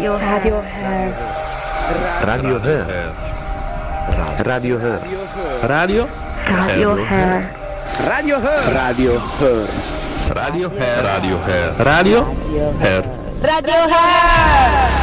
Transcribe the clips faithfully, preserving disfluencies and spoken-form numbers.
Radio Radio Hair. Radio Hair. Radio Hair. Radio Radio Hair. Radio Hair. Radio Hair. Radio Hair. Radio Hair. Radio Hair. Radio Hair.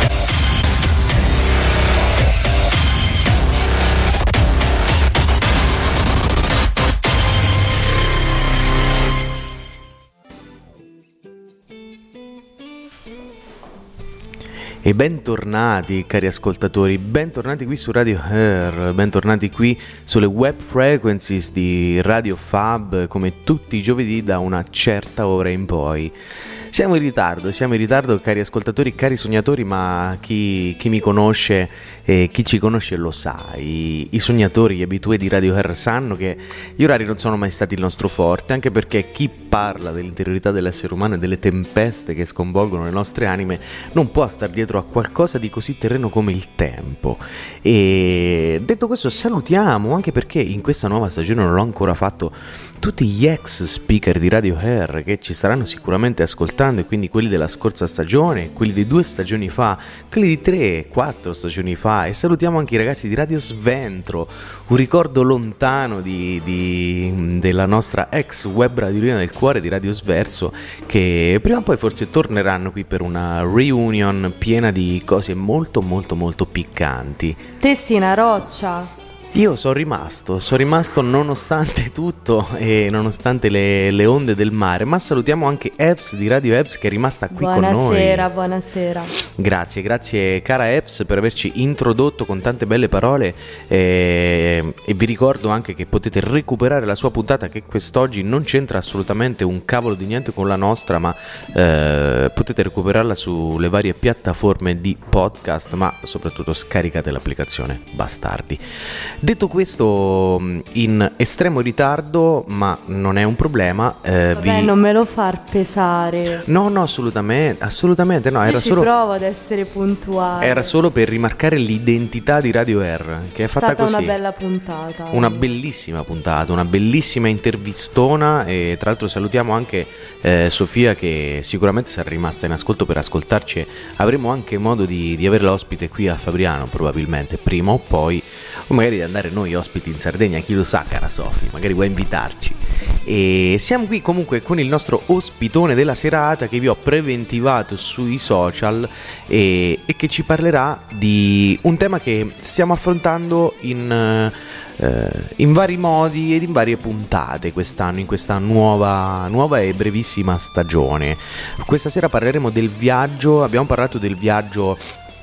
E bentornati cari ascoltatori, bentornati qui su Radio Hair, bentornati qui sulle web frequencies di Radio Fab come tutti i giovedì da una certa ora in poi. Siamo in ritardo, siamo in ritardo cari ascoltatori, cari sognatori, ma chi, chi mi conosce e chi ci conosce lo sa, I, i sognatori, gli abitué di Radio Hair sanno che gli orari non sono mai stati il nostro forte, anche perché chi parla dell'interiorità dell'essere umano e delle tempeste che sconvolgono le nostre anime non può star dietro a qualcosa di così terreno come il tempo. E detto questo salutiamo, anche perché in questa nuova stagione non l'ho ancora fatto, tutti gli ex speaker di Radio Hair che ci staranno sicuramente ascoltando, e quindi quelli della scorsa stagione, quelli di due stagioni fa, quelli di tre, quattro stagioni fa, e salutiamo anche i ragazzi di Radio Sventro, un ricordo lontano di, di, della nostra ex web radiolina del cuore di Radio Sverso, che prima o poi forse torneranno qui per una reunion piena di cose molto molto molto piccanti. Tessina Roccia. Io sono rimasto, sono rimasto nonostante tutto e nonostante le, le onde del mare, ma salutiamo anche Eps di Radio Eps che è rimasta qui buonasera, con noi. Buonasera, buonasera. Grazie, grazie cara Eps per averci introdotto con tante belle parole, eh, e vi ricordo anche che potete recuperare la sua puntata, che quest'oggi non c'entra assolutamente un cavolo di niente con la nostra, ma eh, potete recuperarla sulle varie piattaforme di podcast, ma soprattutto scaricate l'applicazione, bastardi. Detto questo, in estremo ritardo, ma non è un problema. Eh, Vabbè, vi... non me lo far pesare. No, no, assolutamente, assolutamente no. Io Era ci solo... provo ad essere puntuale. Era solo per rimarcare l'identità di Radio Air, che è, è fatta stata così. una bella puntata. Una bellissima puntata, una bellissima intervistona, e tra l'altro salutiamo anche eh, Sofia, che sicuramente sarà rimasta in ascolto per ascoltarci. Avremo anche modo di, di avere l'ospite qui a Fabriano, probabilmente, prima o poi, o magari di andare noi ospiti in Sardegna, chi lo sa cara Sofì, magari vuoi invitarci. E siamo qui comunque con il nostro ospitone della serata, che vi ho preventivato sui social, e, e che ci parlerà di un tema che stiamo affrontando in, eh, in vari modi ed in varie puntate quest'anno, in questa nuova, nuova e brevissima stagione. Questa sera parleremo del viaggio, abbiamo parlato del viaggio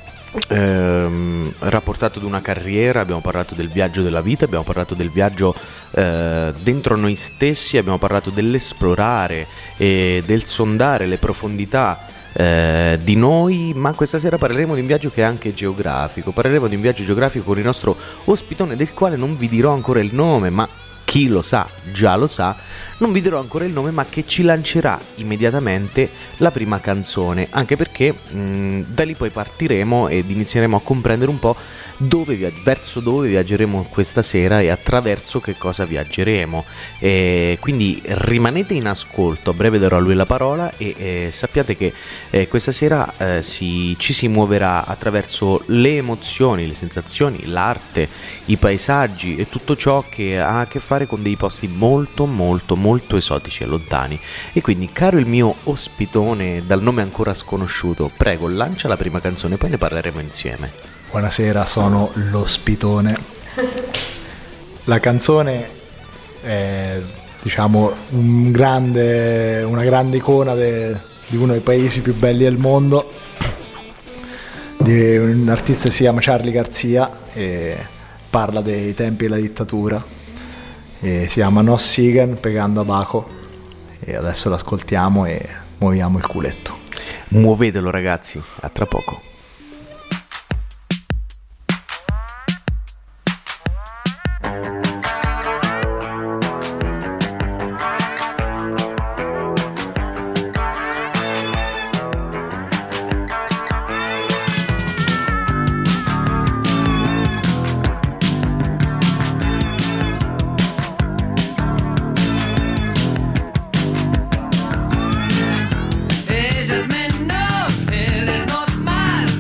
Ehm, rapportato ad una carriera, abbiamo parlato del viaggio della vita, abbiamo parlato del viaggio eh, dentro noi stessi, abbiamo parlato dell'esplorare e del sondare le profondità eh, di noi, ma questa sera parleremo di un viaggio che è anche geografico, parleremo di un viaggio geografico con il nostro ospitone, del quale non vi dirò ancora il nome, ma chi lo sa già lo sa. Non vi dirò ancora il nome, ma che ci lancerà immediatamente la prima canzone, anche perché mh, da lì poi partiremo ed inizieremo a comprendere un po' dove viag- verso dove viaggeremo questa sera e attraverso che cosa viaggeremo. E quindi rimanete in ascolto, a breve darò a lui la parola, e eh, sappiate che eh, questa sera eh, si, ci si muoverà attraverso le emozioni, le sensazioni, l'arte, i paesaggi e tutto ciò che ha a che fare con dei posti molto molto molto molto esotici e lontani. E quindi, caro il mio ospitone dal nome ancora sconosciuto, prego, lancia la prima canzone, poi ne parleremo insieme. Buonasera, sono l'ospitone. La canzone è, diciamo, un grande, una grande icona de, di uno dei paesi più belli del mondo, di un artista che si chiama Charly Garcia e parla dei tempi della dittatura. E si chiama Nos Siguen Pegando a Baco, e adesso l'ascoltiamo e muoviamo il culetto. Muovetelo ragazzi, a tra poco. Ellas me know it is not mine.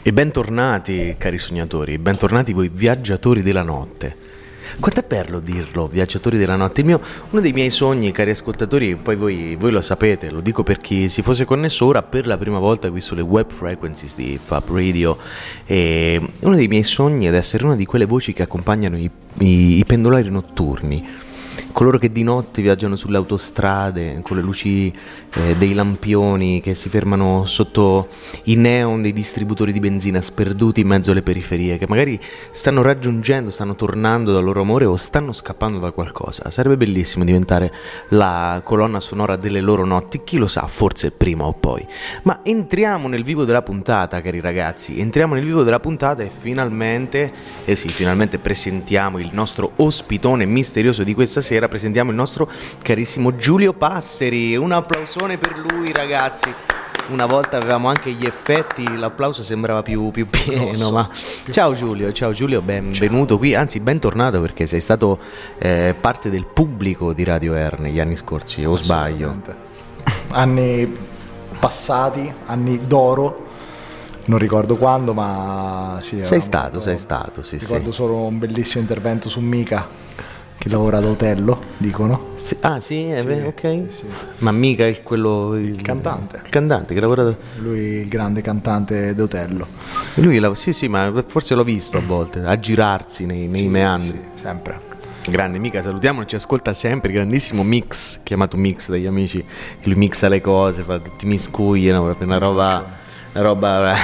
E bentornati cari sognatori, bentornati voi viaggiatori della notte. Quanto è bello dirlo, viaggiatori della notte. Il mio, uno dei miei sogni, cari ascoltatori, poi voi, voi lo sapete, lo dico per chi si fosse connesso ora per la prima volta qui sulle web frequencies di Fab Radio. E uno dei miei sogni è di essere una di quelle voci che accompagnano i, i, i pendolari notturni, coloro che di notte viaggiano sulle autostrade con le luci eh, dei lampioni che si fermano sotto i neon dei distributori di benzina sperduti in mezzo alle periferie, che magari stanno raggiungendo, stanno tornando dal loro amore o stanno scappando da qualcosa. Sarebbe bellissimo diventare la colonna sonora delle loro notti, chi lo sa, forse prima o poi. Ma entriamo nel vivo della puntata, cari ragazzi, entriamo nel vivo della puntata e finalmente, eh sì, finalmente presentiamo il nostro ospitone misterioso di questa sera. Presentiamo il nostro carissimo Giulio Passeri. Un applausone per lui, ragazzi. Una volta avevamo anche gli effetti, l'applauso sembrava più, più pieno. Grosso, ma più ciao forte. Giulio, ciao Giulio, benvenuto ciao. Qui, anzi bentornato, perché sei stato eh, parte del pubblico di Radio Air negli anni scorsi, o sbaglio? Anni passati, anni d'oro. Non ricordo quando, ma sì. Sei stato, molto... sei stato, sì. Ricordo sì. solo un bellissimo intervento su Mika, che lavora ad Otello, dicono. Sì, ah sì, è sì, vero, ok. Sì. Ma mica il quello il, il cantante. Il cantante che lavora. Lui il grande cantante d'Otello. Lui la... sì, sì, ma forse l'ho visto a volte a girarsi nei, nei sì, meandri. Sì, sempre. Grande Mica, salutiamo, ci ascolta sempre, grandissimo Mix, chiamato Mix dagli amici, che lui mixa le cose, fa tutti i miscugli, no? Proprio una roba una roba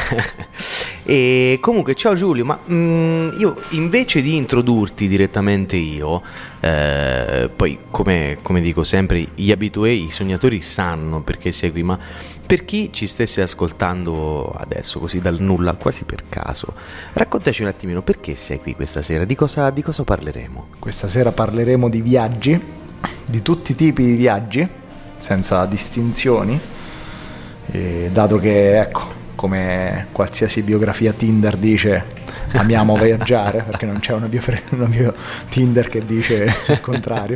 e comunque ciao Giulio, ma mh, io invece di introdurti direttamente io eh, poi come, come dico sempre, gli abitué, i sognatori sanno perché sei qui, ma per chi ci stesse ascoltando adesso così dal nulla, quasi per caso, raccontaci un attimino perché sei qui questa sera, di cosa, di cosa parleremo? Questa sera parleremo di viaggi, di tutti i tipi di viaggi, senza distinzioni, e dato che, ecco, come qualsiasi biografia Tinder dice, amiamo viaggiare, perché non c'è una bio, una bio Tinder che dice il contrario.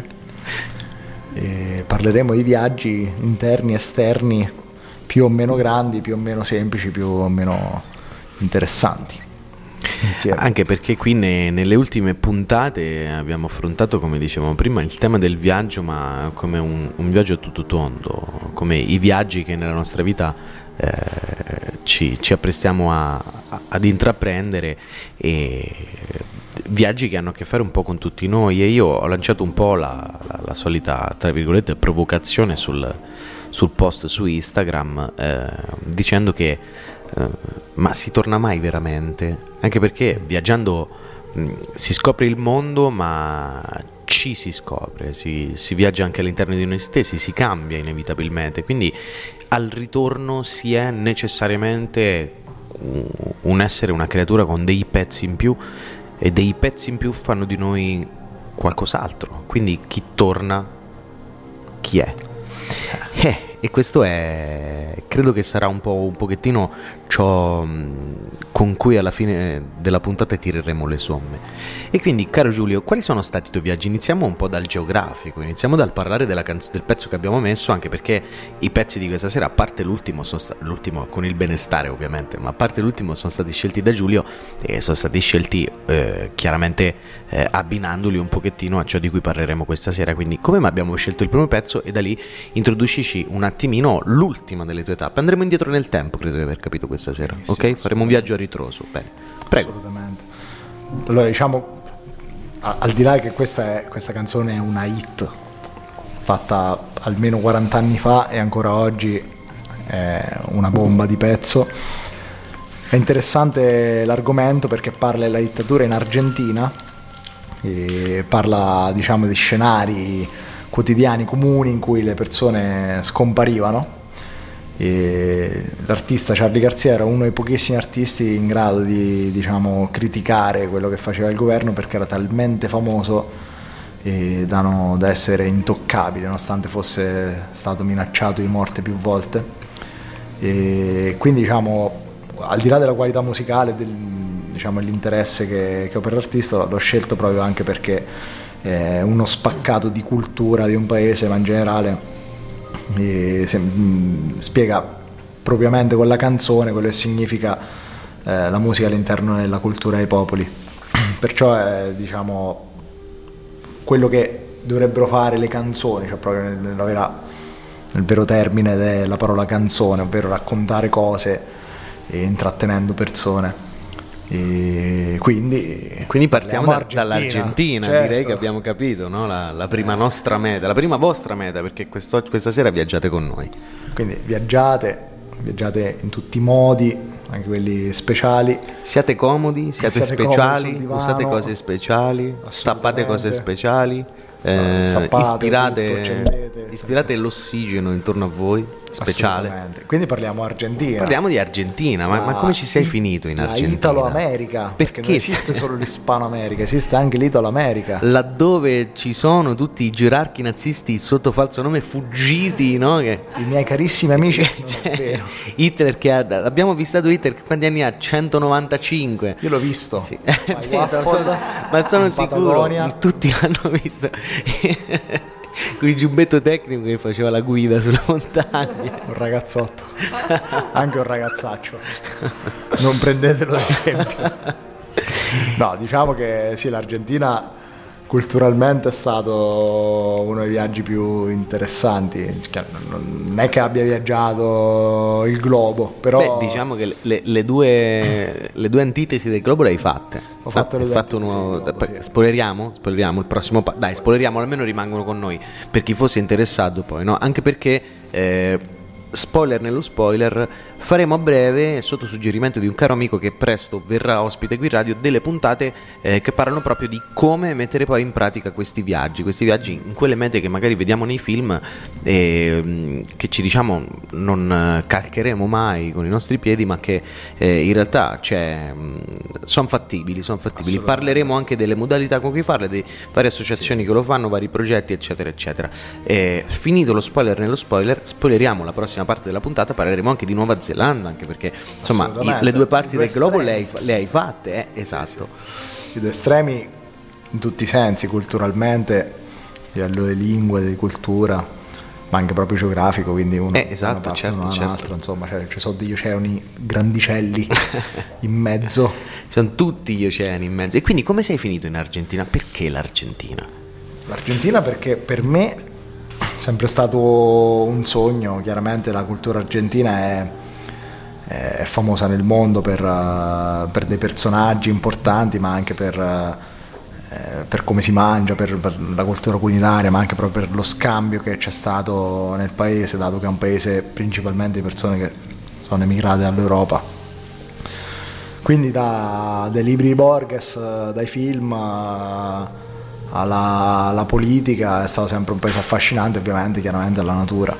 E parleremo di viaggi interni, esterni, più o meno grandi, più o meno semplici, più o meno interessanti. Insieme. Anche perché qui ne, nelle ultime puntate abbiamo affrontato, come dicevamo prima, il tema del viaggio, ma come un, un viaggio a tutto tondo, come i viaggi che nella nostra vita eh, ci, ci apprestiamo a, a, ad intraprendere, e viaggi che hanno a che fare un po' con tutti noi. E io ho lanciato un po' la, la, la solita, tra virgolette, provocazione sul, sul post su Instagram, eh, dicendo che Uh, ma si torna mai veramente? Anche perché viaggiando mh, si scopre il mondo, ma ci si scopre, si, si viaggia anche all'interno di noi stessi, si cambia inevitabilmente, quindi al ritorno si è necessariamente un essere, una creatura con dei pezzi in più, e dei pezzi in più fanno di noi qualcos'altro, quindi chi torna, chi è? Eh, e questo è, credo che sarà un po' un pochettino ciò con cui alla fine della puntata tireremo le somme. E quindi, caro Giulio, quali sono stati i tuoi viaggi? Iniziamo un po' dal geografico, iniziamo dal parlare della canzo- del pezzo che abbiamo messo, anche perché i pezzi di questa sera, a parte l'ultimo, sono sta- l'ultimo con il benestare ovviamente, ma a parte l'ultimo sono stati scelti da Giulio, e sono stati scelti eh, chiaramente eh, abbinandoli un pochettino a ciò di cui parleremo questa sera. Quindi come mai abbiamo scelto il primo pezzo, e da lì introducici un attimino l'ultima delle tue tappe. Andremo indietro nel tempo, credo di aver capito questa sera, sì, ok? Sì, faremo un viaggio a ritroso, bene, prego. Assolutamente. Allora, diciamo, al di là che questa, è, questa canzone è una hit fatta almeno quaranta anni fa e ancora oggi è una bomba di pezzo, è interessante l'argomento perché parla della dittatura in Argentina e parla, diciamo, di scenari quotidiani comuni in cui le persone scomparivano. E l'artista Charly Garcia era uno dei pochissimi artisti in grado di, diciamo, criticare quello che faceva il governo, perché era talmente famoso e da, no, da essere intoccabile, nonostante fosse stato minacciato di morte più volte. E quindi, diciamo, al di là della qualità musicale, del, diciamo, l'interesse che, che ho per l'artista, l'ho scelto proprio anche perché è uno spaccato di cultura di un paese, ma in generale e se, mh, spiega propriamente con la canzone quello che significa eh, la musica all'interno della cultura dei popoli. Perciò è, diciamo, quello che dovrebbero fare le canzoni, cioè proprio nel, nella vera, nel vero termine della parola canzone, ovvero raccontare cose e intrattenendo persone. E quindi, quindi partiamo da, Argentina, dall'Argentina, certo. Direi che abbiamo capito, no? la, la prima nostra meta, la prima vostra meta, perché questo, questa sera viaggiate con noi. Quindi viaggiate, viaggiate in tutti i modi, anche quelli speciali. Siate comodi, siate, Siate speciali, comodi sul divano. usate cose speciali, stappate cose speciali, eh, Stappate ispirate, tutto, accendete, ispirate l'ossigeno intorno a voi, speciale. Assolutamente. Quindi parliamo Argentina. Parliamo di Argentina, ma, La- ma come ci sei i- finito in la Argentina? Italo-America, perché, Perché? non esiste solo l'Ispano-America, esiste anche l'Italo-America. Laddove ci sono tutti i gerarchi nazisti sotto falso nome fuggiti, no? Che... I miei carissimi amici, non Cioè, è vero. Hitler che ha, abbiamo visitato Hitler, quanti anni ha? centonovantacinque. Io l'ho visto. Sì. Ai Lo so, Waffle, ma sono in sicuro Patagonia. tutti l'hanno visto con il giubbetto tecnico che faceva la guida sulla montagna. Un ragazzotto, anche un ragazzaccio. Non prendetelo ad esempio. No, diciamo che sì, l'Argentina culturalmente è stato uno dei viaggi più interessanti. Cioè, non è che abbia viaggiato il globo, però Beh, diciamo che le, le due, le due antitesi del globo le hai fatte. Ho fatto Ah, le hai due fatto antitesi uno- del globo, poi sì. spoileriamo? Spoileriamo il prossimo pa- dai, spoileriamo, almeno rimangono con noi per chi fosse interessato poi, no? Anche perché eh, spoiler nello spoiler, faremo a breve, sotto suggerimento di un caro amico che presto verrà ospite qui in radio, delle puntate eh, che parlano proprio di come mettere poi in pratica questi viaggi, questi viaggi in quelle mete che magari vediamo nei film e mh, che ci diciamo non eh, calcheremo mai con i nostri piedi, ma che eh, in realtà sono fattibili, sono fattibili. Parleremo anche delle modalità con cui farle, di varie associazioni che lo fanno, vari progetti, eccetera, eccetera. E, finito lo spoiler nello spoiler, spoileriamo la prossima parte della puntata, parleremo anche di Nuova Zelanda, anche perché insomma i- Assolutamente. le due parti I due del globo le hai, estremi. le hai fatte, eh? Esatto. i due estremi in tutti i sensi, culturalmente, a livello di lingua, di cultura, ma anche proprio geografico, quindi uno Eh, esatto, una parte, certo, uno certo. un'altra, insomma, cioè, ci sono degli oceani grandicelli in mezzo. Sono tutti gli oceani in mezzo. E quindi come sei finito in Argentina? Perché l'Argentina? L'Argentina perché per me è sempre stato un sogno. Chiaramente la cultura argentina è, è famosa nel mondo per, uh, per dei personaggi importanti, ma anche per, uh, eh, per come si mangia, per, per la cultura culinaria, ma anche proprio per lo scambio che c'è stato nel paese, dato che è un paese principalmente di persone che sono emigrate dall'Europa. Quindi da, dai libri di Borges, dai film, uh, alla, alla politica, è stato sempre un paese affascinante, ovviamente, chiaramente alla natura.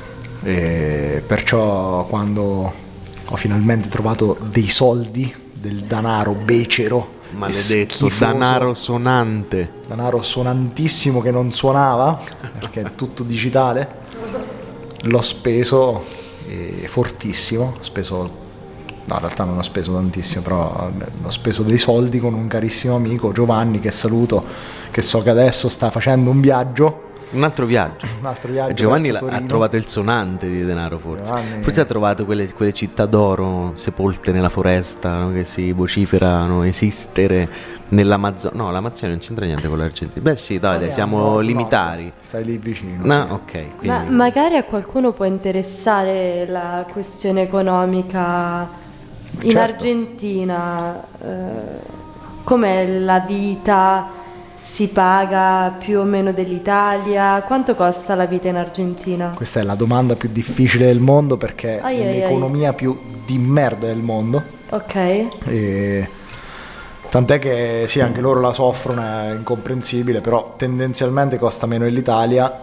E perciò quando ho finalmente trovato dei soldi, del denaro becero, Maledetto schifoso, danaro sonante. denaro suonantissimo che non suonava, perché è tutto digitale, l'ho speso eh, fortissimo, ho speso, no, in realtà non ho speso tantissimo, però vabbè, ho speso dei soldi con un carissimo amico, Giovanni, che saluto, che so che adesso sta facendo un viaggio, Un altro viaggio. un altro viaggio Giovanni verso l'ha- ha Torino. trovato il sonante di denaro, forse. Giovanni- Forse ha trovato quelle, quelle città d'oro sepolte nella foresta, no? Che si vociferano esistere nell'Amazzonia. No, l'Amazzonia non c'entra niente con l'Argentina. Beh sì, dai, dai, siamo Nord, limitari. nord. Stai lì vicino. No, ok, Ma quindi... magari a qualcuno può interessare la questione economica in Certo. Argentina, eh, com'è la vita, si paga più o meno dell'Italia, quanto costa la vita in Argentina? Questa è la domanda più difficile del mondo, perché Ai, è ai, ai. l'economia più di merda del mondo. Ok, E tant'è che sì, anche loro la soffrono, è incomprensibile, però tendenzialmente costa meno dell'Italia,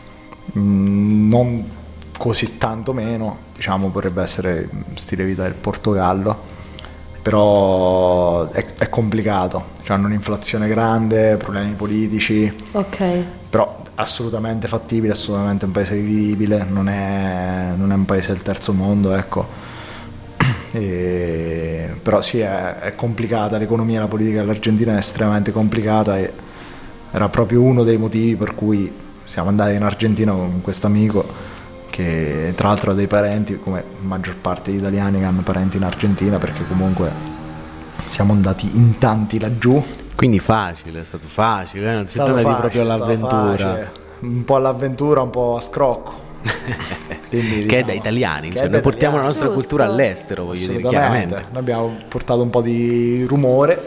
mm, non così tanto meno, diciamo potrebbe essere stile vita del Portogallo, però è, è complicato, cioè hanno un'inflazione grande, problemi politici, ok. però assolutamente fattibile, assolutamente un paese vivibile, non è, non è un paese del terzo mondo, ecco. E, però sì, è, è complicata l'economia e la politica dell'Argentina, è estremamente complicata, e era proprio uno dei motivi per cui siamo andati in Argentina con questo amico, che tra l'altro ha dei parenti, come la maggior parte degli italiani che hanno parenti in Argentina, perché comunque siamo andati in tanti laggiù. Quindi facile, è stato facile, eh? Non si Stato tratta di facile, proprio è stato all'avventura. facile. Un po' all'avventura, un po' a scrocco. Quindi, che diciamo, è da italiani, che cioè è noi da portiamo la italiani. nostra Giusto. cultura all'estero, voglio dire, Assolutamente. chiaramente. Noi abbiamo portato un po' di rumore,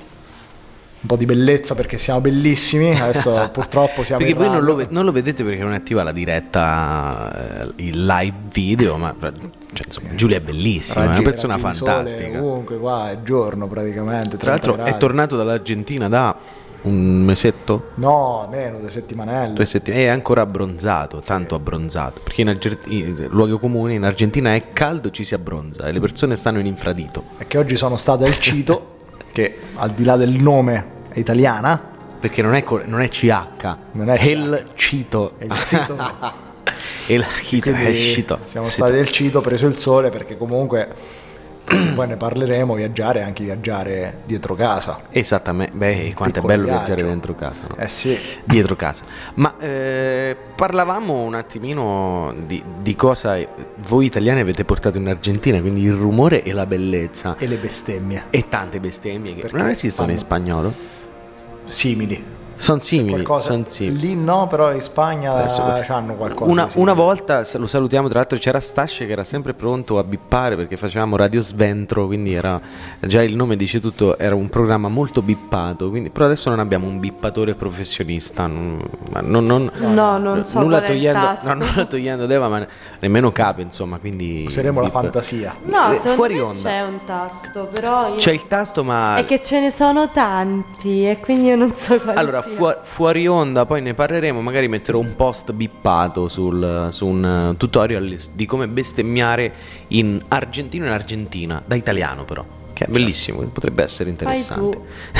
un po' di bellezza, perché siamo bellissimi. Adesso purtroppo siamo Perché in voi non radio. lo, ve- non lo vedete perché non è attiva la diretta, eh, il live video, ma cioè, insomma, Giulia è bellissima, è Raggi- una persona raggi di sole fantastica. ovunque, qua è giorno praticamente. Tra l'altro trenta è gradi. tornato dall'Argentina da un mesetto? No, meno, due settimanelle. Due settimane, è ancora abbronzato, tanto abbronzato, perché in, Arge- in luoghi comuni in Argentina è caldo, ci si abbronza e le persone stanno in infradito. È che oggi sono stato al Cito, che al di là del nome è italiana, Perché non è, co- non è C H, Non è è il Cito. è il sito. il Cito, Quindi è Cito. siamo Sì. stati al Cito, preso il sole, perché comunque poi ne parleremo, viaggiare, anche viaggiare dietro casa. Esattamente, beh, quanto è Piccolo bello viaggio. viaggiare dentro casa, no? Eh sì. Dietro casa. Ma eh, parlavamo un attimino di, di cosa voi italiani avete portato in Argentina, quindi il rumore e la bellezza E le bestemmie e tante bestemmie che Perché non esistono in fanno- spagnolo. simili. Sono simili, Qualcosa son simili. lì no, però in Spagna Adesso- hanno qualcosa. Una, di simile. una volta s- lo salutiamo, tra l'altro c'era Stasce che era sempre pronto a bippare perché facevamo Radio Sventro, quindi era già il nome dice tutto, era un programma molto bippato, quindi, però adesso non abbiamo un bippatore professionista, non, ma non, non- No, non so nulla qual è il togliendo, tasto. no, nulla togliendo Deva, ma nemmeno Capo, insomma, quindi Useremo la bip- fantasia. No, Eh, secondo fuori me onda. c'è un tasto, però io... C'è il tasto, ma È che ce ne sono tanti e quindi io non so quale allora sia. fuor- fuori onda poi ne parleremo, magari metterò un post bippato sul, su un uh, tutorial di come bestemmiare in argentino in Argentina, da italiano però, che è bellissimo, potrebbe essere Fai interessante.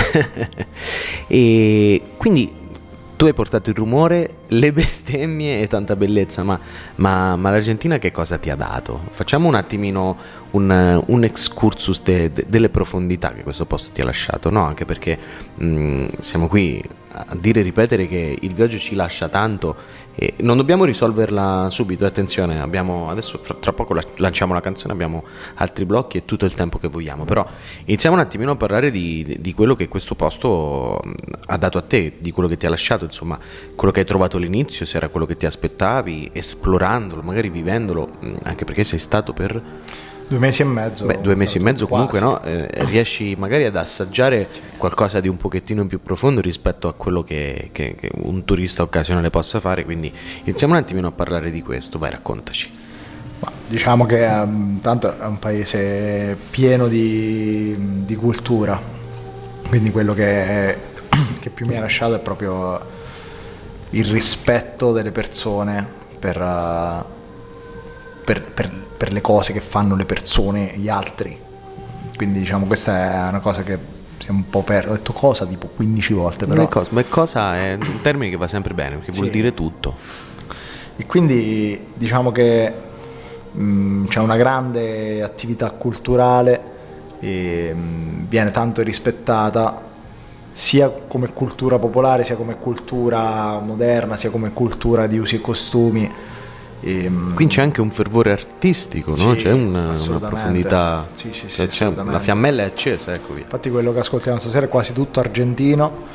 E quindi tu hai portato il rumore, le bestemmie e tanta bellezza, ma, ma, ma l'Argentina che cosa ti ha dato? Facciamo un attimino un, un excursus de- de- delle profondità che questo posto ti ha lasciato, no? Anche perché mh, siamo qui a dire e ripetere che il viaggio ci lascia tanto e non dobbiamo risolverla subito, attenzione, abbiamo adesso fra- tra poco la- lanciamo la canzone, abbiamo altri blocchi e tutto il tempo che vogliamo, però iniziamo un attimino a parlare di, di quello che questo posto mh, ha dato a te, di quello che ti ha lasciato, insomma, quello che hai trovato all'inizio, se era quello che ti aspettavi, esplorandolo, magari vivendolo, mh, anche perché sei stato per Due mesi e mezzo. Beh, due mesi e mezzo comunque, quasi. no? Eh, riesci magari ad assaggiare qualcosa di un pochettino più profondo rispetto a quello che, che- che un turista occasionale possa fare, quindi iniziamo un attimino a parlare di questo, vai, raccontaci. Ma diciamo che um, tanto è un paese pieno di, di cultura, quindi quello che, che più mi ha lasciato è proprio il rispetto delle persone per, uh, per, per- per le cose che fanno le persone, gli altri. Quindi diciamo questa è una cosa che siamo un po' persi. Ho detto cosa tipo quindici volte, però Beh, cosa, beh, cosa è un termine che va sempre bene perché vuol Sì. dire tutto. E quindi diciamo che mh, c'è una grande attività culturale e mh, viene tanto rispettata sia come cultura popolare, sia come cultura moderna, sia come cultura di usi e costumi. E, mh, Quindi c'è anche un fervore artistico, no? Sì, C'è una, una assolutamente. profondità, Sì, sì, sì, cioè, c'è- la assolutamente. fiammella è accesa, ecco via. Infatti quello che ascoltiamo stasera è quasi tutto argentino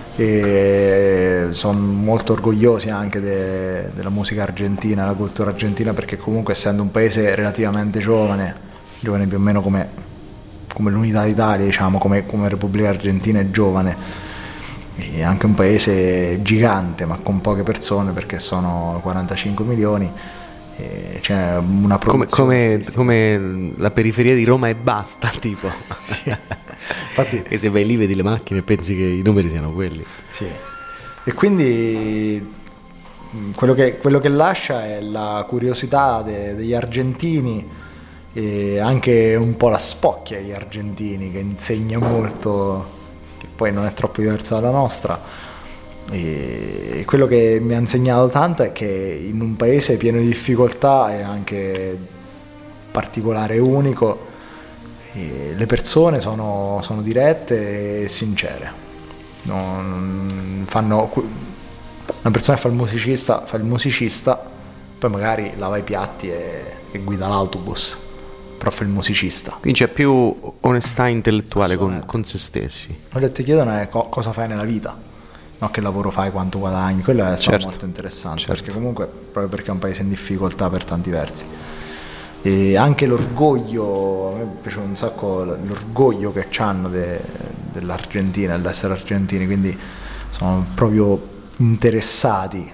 e sono molto orgogliosi anche de- della musica argentina, della cultura argentina, perché comunque essendo un paese relativamente giovane, giovane più o meno come, come l'unità d'Italia, diciamo, come, come Repubblica Argentina è giovane, è anche un paese gigante ma con poche persone perché sono quarantacinque milioni. E c'è una Come, produzione come, artistica. come la periferia di Roma e basta, tipo. Infatti E se vai lì vedi le macchine e pensi che i numeri siano quelli. Sì. E quindi mh, quello che, quello che lascia è la curiosità de- degli argentini e anche un po' la spocchia degli argentini, che insegna molto, che poi non è troppo diversa dalla nostra. E quello che mi ha insegnato tanto è che in un paese pieno di difficoltà e anche particolare e unico, e le persone sono, sono dirette e sincere. Non fanno, una persona che fa il musicista fa il musicista poi magari lava i piatti e, e guida l'autobus, però fa il musicista. Quindi c'è più onestà intellettuale con, con se stessi. Quello che ti chiedono è co- cosa fai nella vita, non che lavoro fai, quanto guadagni. Quello è stato Certo, molto interessante, certo. perché comunque proprio perché è un paese in difficoltà per tanti versi. E anche l'orgoglio, a me piace un sacco l'orgoglio che hanno de, dell'Argentina, dell'essere argentini, quindi sono proprio interessati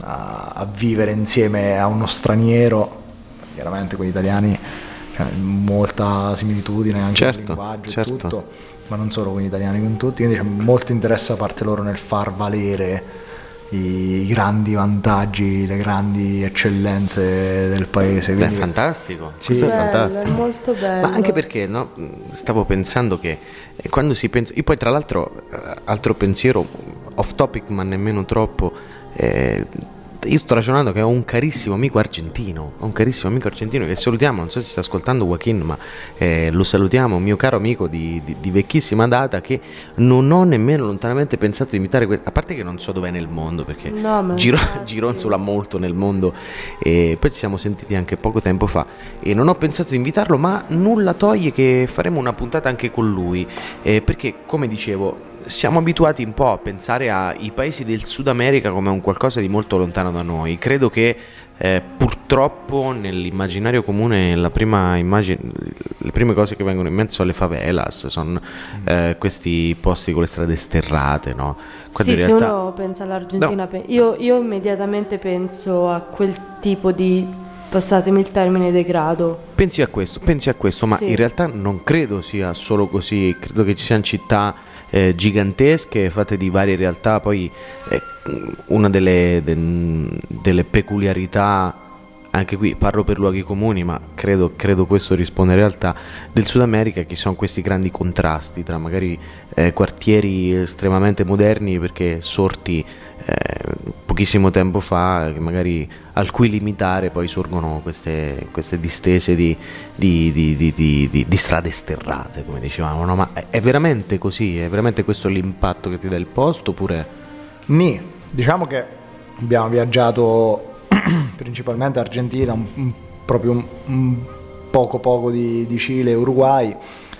a, a vivere insieme a uno straniero. Chiaramente con gli italiani c'è molta similitudine anche Certo, nel linguaggio certo. e tutto, ma non solo con gli italiani, con tutti, quindi c'è molto interesse da parte loro nel far valere i grandi vantaggi, le grandi eccellenze del paese. Beh, Quindi, è fantastico, Sì. questo è Bello, fantastico. è molto bello. Ma anche perché no, stavo pensando che eh, quando si pensa, io poi tra l'altro eh, altro pensiero off topic ma nemmeno troppo, eh, io sto ragionando che ho un carissimo amico argentino, ho un carissimo amico argentino che salutiamo, non so se sta ascoltando Joaquin, ma eh, lo salutiamo, un mio caro amico di, di, di vecchissima data, che non ho nemmeno lontanamente pensato di imitare, que- a parte che non so dov'è nel mondo, perché No, ma giro, infatti. gironzola molto nel mondo, e poi ci siamo sentiti anche poco tempo fa e non ho pensato di invitarlo, ma nulla toglie che faremo una puntata anche con lui, eh, perché come dicevo siamo abituati un po' a pensare ai paesi del Sud America come un qualcosa di molto lontano da noi. Credo che eh, purtroppo nell'immaginario comune la prima immagine, le prime cose che vengono in mente sono le favelas, sono eh, questi posti con le strade sterrate, no? Quando Sì, in se realtà uno pensa all'Argentina, No. pe- io, io immediatamente penso a quel tipo di, passatemi il termine, degrado. pensi a questo, pensi a questo, ma Sì. in realtà non credo sia solo così, credo che ci siano città eh, gigantesche fatte di varie realtà. Poi eh, una delle, de- delle peculiarità, anche qui parlo per luoghi comuni, ma credo, credo questo risponda in realtà, del Sud America, che sono questi grandi contrasti tra magari eh, quartieri estremamente moderni perché sorti eh, pochissimo tempo fa, che magari al cui limitare poi sorgono queste, queste distese di, di, di, di, di, di, di strade sterrate, come dicevamo, no? Ma è, è veramente così? È veramente questo l'impatto che ti dà il posto, oppure... Nì, diciamo che abbiamo viaggiato principalmente Argentina, un, un- proprio un, un poco poco di, di Cile e Uruguay.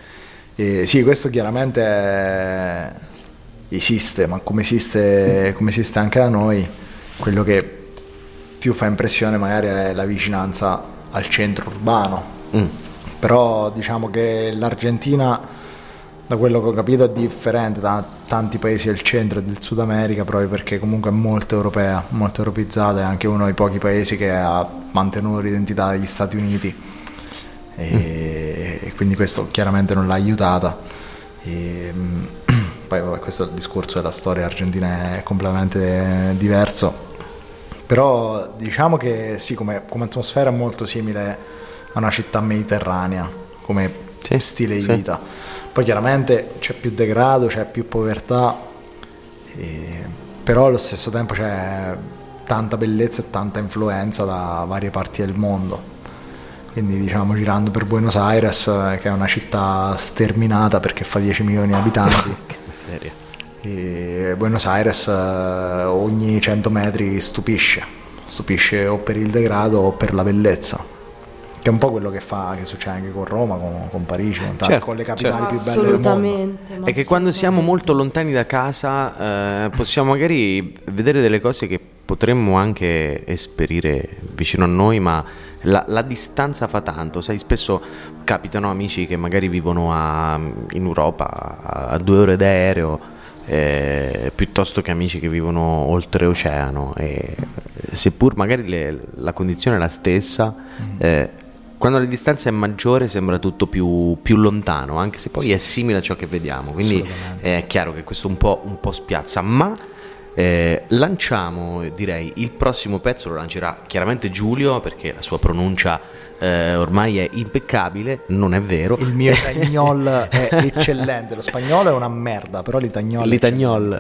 E sì, questo chiaramente è- esiste, ma come esiste, come esiste anche da noi, quello che più fa impressione magari è la vicinanza al centro urbano. Mm. Però diciamo che l'Argentina, da quello che ho capito, è differente da tanti paesi del centro e del Sud America, proprio perché comunque è molto europea, molto europeizzata, è anche uno dei pochi paesi che ha mantenuto l'identità degli Stati Uniti e, e quindi questo chiaramente non l'ha aiutata. E, mh, poi vabbè, questo è il discorso della storia argentina, è completamente diverso, però diciamo che sì, come, come atmosfera è molto simile a una città mediterranea come Sì, stile di sì. vita. Poi chiaramente c'è più degrado, c'è più povertà, e- però allo stesso tempo c'è tanta bellezza e tanta influenza da varie parti del mondo. Quindi diciamo, girando per Buenos Aires, eh, che è una città sterminata perché fa dieci milioni di abitanti, Che miseria. e Buenos Aires eh, ogni cento metri stupisce, stupisce o per il degrado o per la bellezza, che è un po' quello che fa, che succede anche con Roma, con, con Parigi, con, tante- Certo, con le capitali certo. più belle del mondo. Assolutamente. ma È che quando siamo assolutamente. molto lontani da casa eh, possiamo magari vedere delle cose che potremmo anche esperire vicino a noi, ma la, la distanza fa tanto. Sai, spesso capitano amici che magari vivono a- in Europa a, a due ore d'aereo, eh, piuttosto che amici che vivono oltreoceano, e seppur magari le- la condizione è la stessa, eh, quando la distanza è maggiore sembra tutto più, più lontano, anche se poi è simile a ciò che vediamo, quindi Assolutamente. è chiaro che questo un po', un po' spiazza, ma eh, lanciamo, direi, il prossimo pezzo lo lancerà chiaramente Giulio, perché la sua pronuncia eh, ormai è impeccabile, non è vero. Il mio itagnol è eccellente, lo spagnolo è una merda, però l'itagnol è L'Itagnol.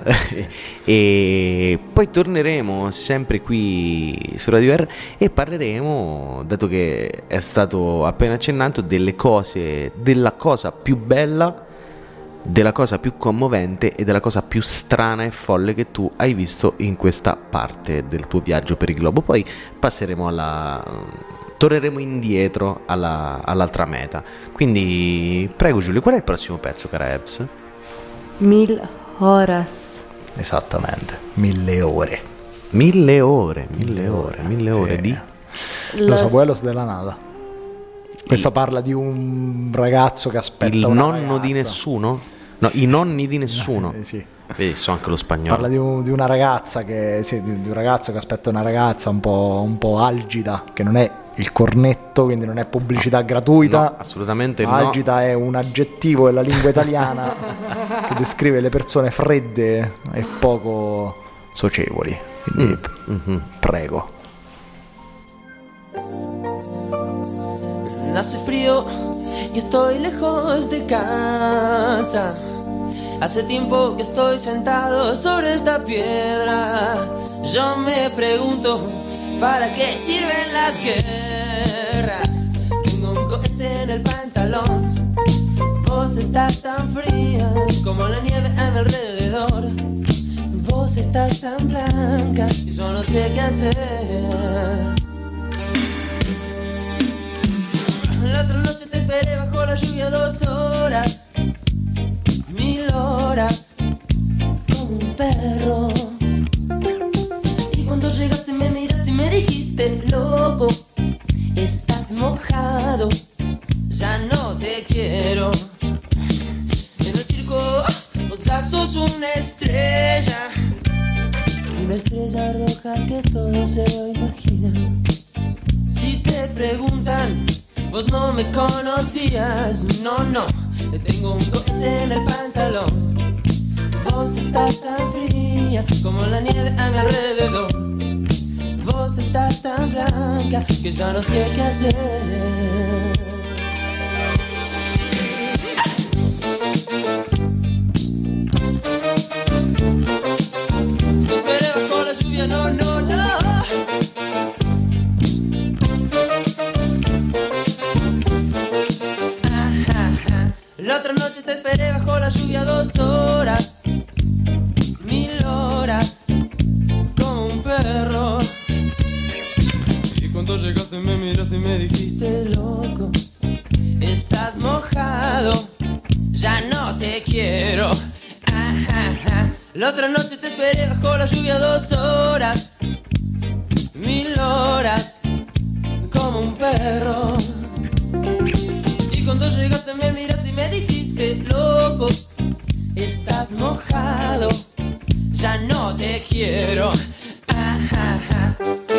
E poi torneremo sempre qui su Radio R e parleremo, dato che è stato appena accennato, delle cose, della cosa più bella della cosa più commovente e della cosa più strana e folle che tu hai visto in questa parte del tuo viaggio per il globo. Poi passeremo alla... torneremo indietro alla, all'altra meta. Quindi prego Giulio, qual è il prossimo pezzo, cara Ebs? Mil horas. Esattamente, mille ore. Mille ore, mille ore, mille ore Sì. di... Los abuelos della nada. Questa parla di un ragazzo che aspetta Il una nonno ragazza. di nessuno? No, i nonni di nessuno. Eh, sì. Vedi, so anche lo spagnolo. Parla di, un- di una ragazza che sì, di, di un ragazzo che aspetta una ragazza un po', un po' algida, che non è il cornetto, quindi non è pubblicità gratuita. No, assolutamente no. Algida è un aggettivo della lingua italiana che descrive le persone fredde e poco socievoli. Quindi Mhm. prego. Hace frío y estoy lejos de casa. Hace tiempo que estoy sentado sobre esta piedra. Yo me pregunto, ¿para qué sirven las guerras? Tengo un cohete en el pantalón. Vos estás tan fría como la nieve a mi alrededor. Vos estás tan blanca y yo no sé qué hacer. La otra noche te esperé bajo la lluvia dos horas, mil horas, como un perro. Y cuando llegaste me miraste y me dijiste, loco, estás mojado, ya no te quiero. En el circo vos ya sos una estrella, una estrella roja que todo se lo imagina. Si te preguntan, vos no me conocías, no, no, tengo un cohete en el pantalón. Vos estás tan fría como la nieve a mi alrededor. Vos estás tan blanca que ya no sé qué hacer. Te esperé bajo la lluvia, no, no, no. La otra noche te esperé bajo la lluvia dos horas, mil horas, como un perro. Y cuando llegaste me miraste y me dijiste, loco, estás mojado, ya no te quiero. Ajá. La otra noche te esperé bajo la lluvia dos horas, mil horas, como un perro. Y cuando llegaste me miraste y me dijiste, loco, estás mojado, ya no te quiero. Ajá.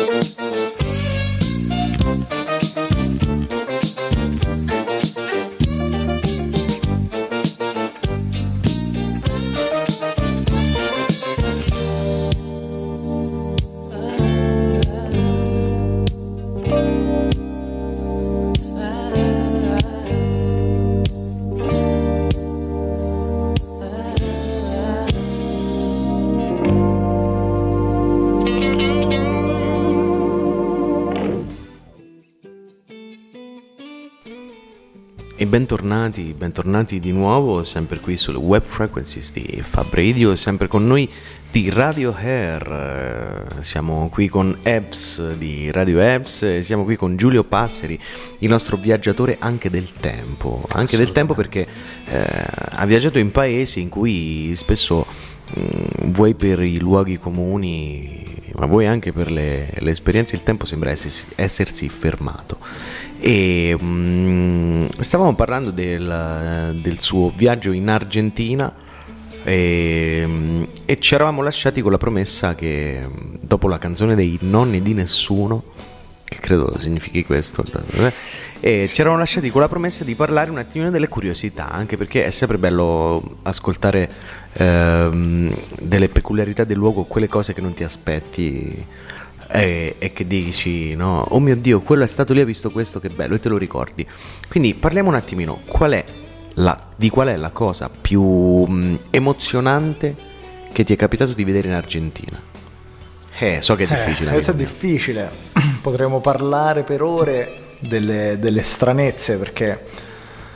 E bentornati, bentornati di nuovo, sempre qui sulle web frequencies di Fab Radio, sempre con noi di Radio Hair. Siamo qui con Ebs di Radio Ebs, siamo qui con Giulio Passeri, il nostro viaggiatore anche del tempo, anche del tempo perché eh, ha viaggiato in paesi in cui spesso mh, vuoi per i luoghi comuni, ma vuoi anche per le, le esperienze, il tempo sembra essersi, essersi fermato. E mh, stavamo parlando del, del suo viaggio in Argentina e, mh, e ci eravamo lasciati con la promessa che dopo la canzone dei nonni di nessuno, che credo significhi questo, e ci eravamo lasciati con la promessa di parlare un attimino delle curiosità, anche perché è sempre bello ascoltare ehm, delle peculiarità del luogo, quelle cose che non ti aspetti. E, e che dici, no, oh mio Dio, quello è stato lì, ha visto questo, che bello, e te lo ricordi. Quindi parliamo un attimino, qual è la, di qual è la cosa più mh, emozionante che ti è capitato di vedere in Argentina? Eh, so che è difficile. Eh, questo è difficile. Potremmo parlare per ore delle, delle stranezze, perché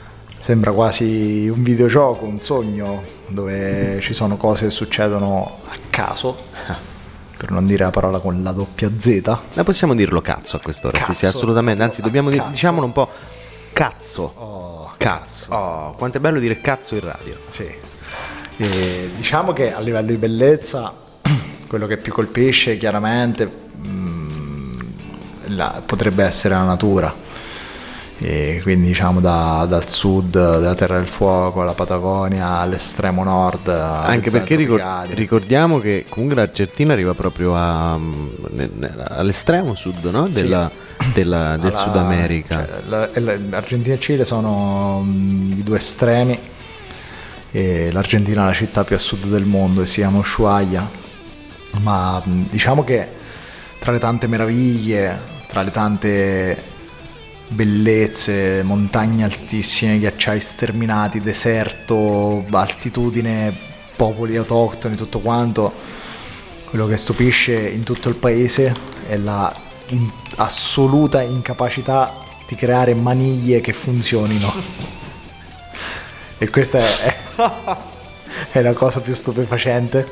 sembra quasi un videogioco, un sogno, dove ci sono cose che succedono a caso, per non dire la parola con la doppia Z. Ma possiamo dirlo cazzo a quest'ora? Sì, sì, Cazzo. assolutamente, anzi dobbiamo dire, Cazzo. diciamolo un po', cazzo. Oh, Cazzo. Oh, quanto è bello dire cazzo in radio. sì. E diciamo che a livello di bellezza quello che più colpisce chiaramente mh, la, potrebbe essere la natura, e quindi diciamo da, dal sud della Terra del Fuoco alla Patagonia all'estremo nord, Anche perché ricor- ricordiamo che comunque l'Argentina arriva proprio a, ne- ne- all'estremo sud, no? Della, della- del Alla- Sud America. cioè, la- la- l'Argentina e il Cile sono mh, i due estremi, e l'Argentina è la città più a sud del mondo e si chiama Ushuaia, ma mh, diciamo che tra le tante meraviglie, tra le tante bellezze, montagne altissime, ghiacciai sterminati, deserto, altitudine, popoli autoctoni, tutto quanto, quello che stupisce in tutto il paese è la in- assoluta incapacità di creare maniglie che funzionino. E questa è, è la cosa più stupefacente.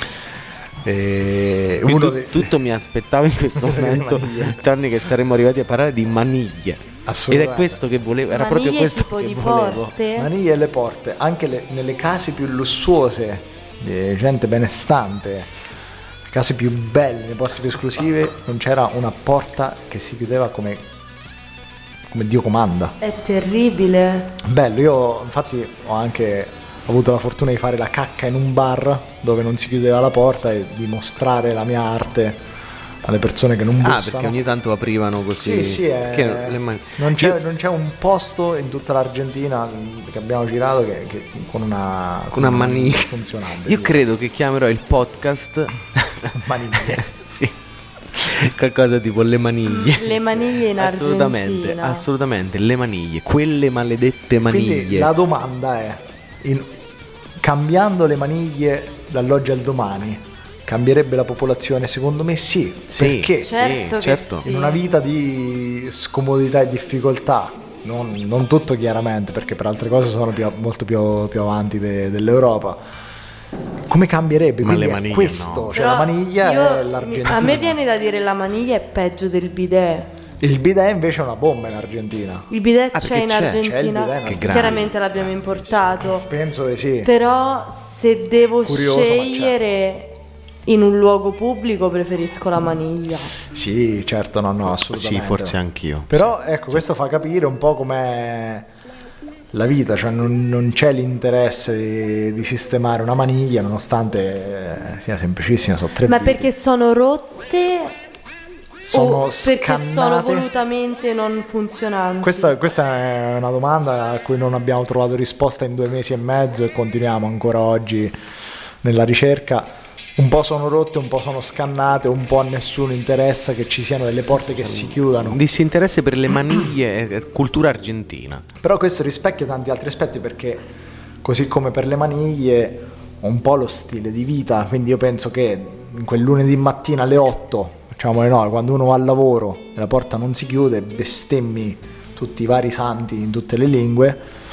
E Quindi uno tu- dei- tutto mi aspettavo in questo Le momento, maniglie. tranne che saremmo arrivati a parlare di maniglie. Ed è Assolutamente. questo che volevo, era proprio Maniglie questo tipo che di volevo. porte. maniglie e le porte, anche le- nelle case più lussuose, di gente benestante, le case più belle, nei posti più esclusivi, non c'era una porta che si chiudeva come, come Dio comanda. È terribile. Bello, io infatti ho anche avuto la fortuna di fare la cacca in un bar dove non si chiudeva la porta e di mostrare la mia arte alle persone che non bussano. Ah, perché ogni tanto aprivano così. Sì, sì, è- che le man- non, c'è, Io- non c'è un posto in tutta l'Argentina che abbiamo girato che, che con una, con una maniglia funzionante. Io credo che chiamerò il podcast Maniglie. sì, qualcosa tipo le maniglie. Le maniglie in assolutamente, Argentina. assolutamente, le maniglie, quelle maledette maniglie. Quindi la domanda è, in- cambiando le maniglie dall'oggi al domani, cambierebbe la popolazione? Secondo me sì, Sì. perché Certo che certo. sì. in una vita di scomodità e difficoltà, non, non tutto chiaramente, perché per altre cose sono più- molto più, più avanti de- dell'Europa, come cambierebbe? Ma Quindi le è maniglie questo, no. cioè Però la maniglia io- è l'Argentina. A me viene da dire la maniglia è peggio del bidet. Il bidet invece è una bomba in Argentina. Il bidet Ah, c'è perché in c'è? C'è il Argentina. bidet in Che Argentina. Chiaramente l'abbiamo importato. Penso che sì. Però se devo Curioso, ma scegliere in un luogo pubblico preferisco la maniglia. Sì, certo, no, no, assolutamente. Sì, forse anch'io. Però ecco, questo fa capire un po' com'è la vita, cioè non, non c'è l'interesse di, di sistemare una maniglia, nonostante eh, sia semplicissima, sono tre Ma viti. perché sono rotte sono o perché sono scannate? volutamente non funzionanti? Questa, questa è una domanda a cui non abbiamo trovato risposta in due mesi e mezzo e continuiamo ancora oggi nella ricerca. Un po' sono rotte, un po' sono scannate, un po' a nessuno interessa che ci siano delle porte che si chiudano. Disinteresse per le maniglie è cultura argentina. Però questo rispecchia tanti altri aspetti, perché così come per le maniglie un po' lo stile di vita, quindi io penso che in quel lunedì mattina alle otto, facciamo le nove, quando uno va al lavoro e la porta non si chiude, bestemmi tutti i vari santi in tutte le lingue,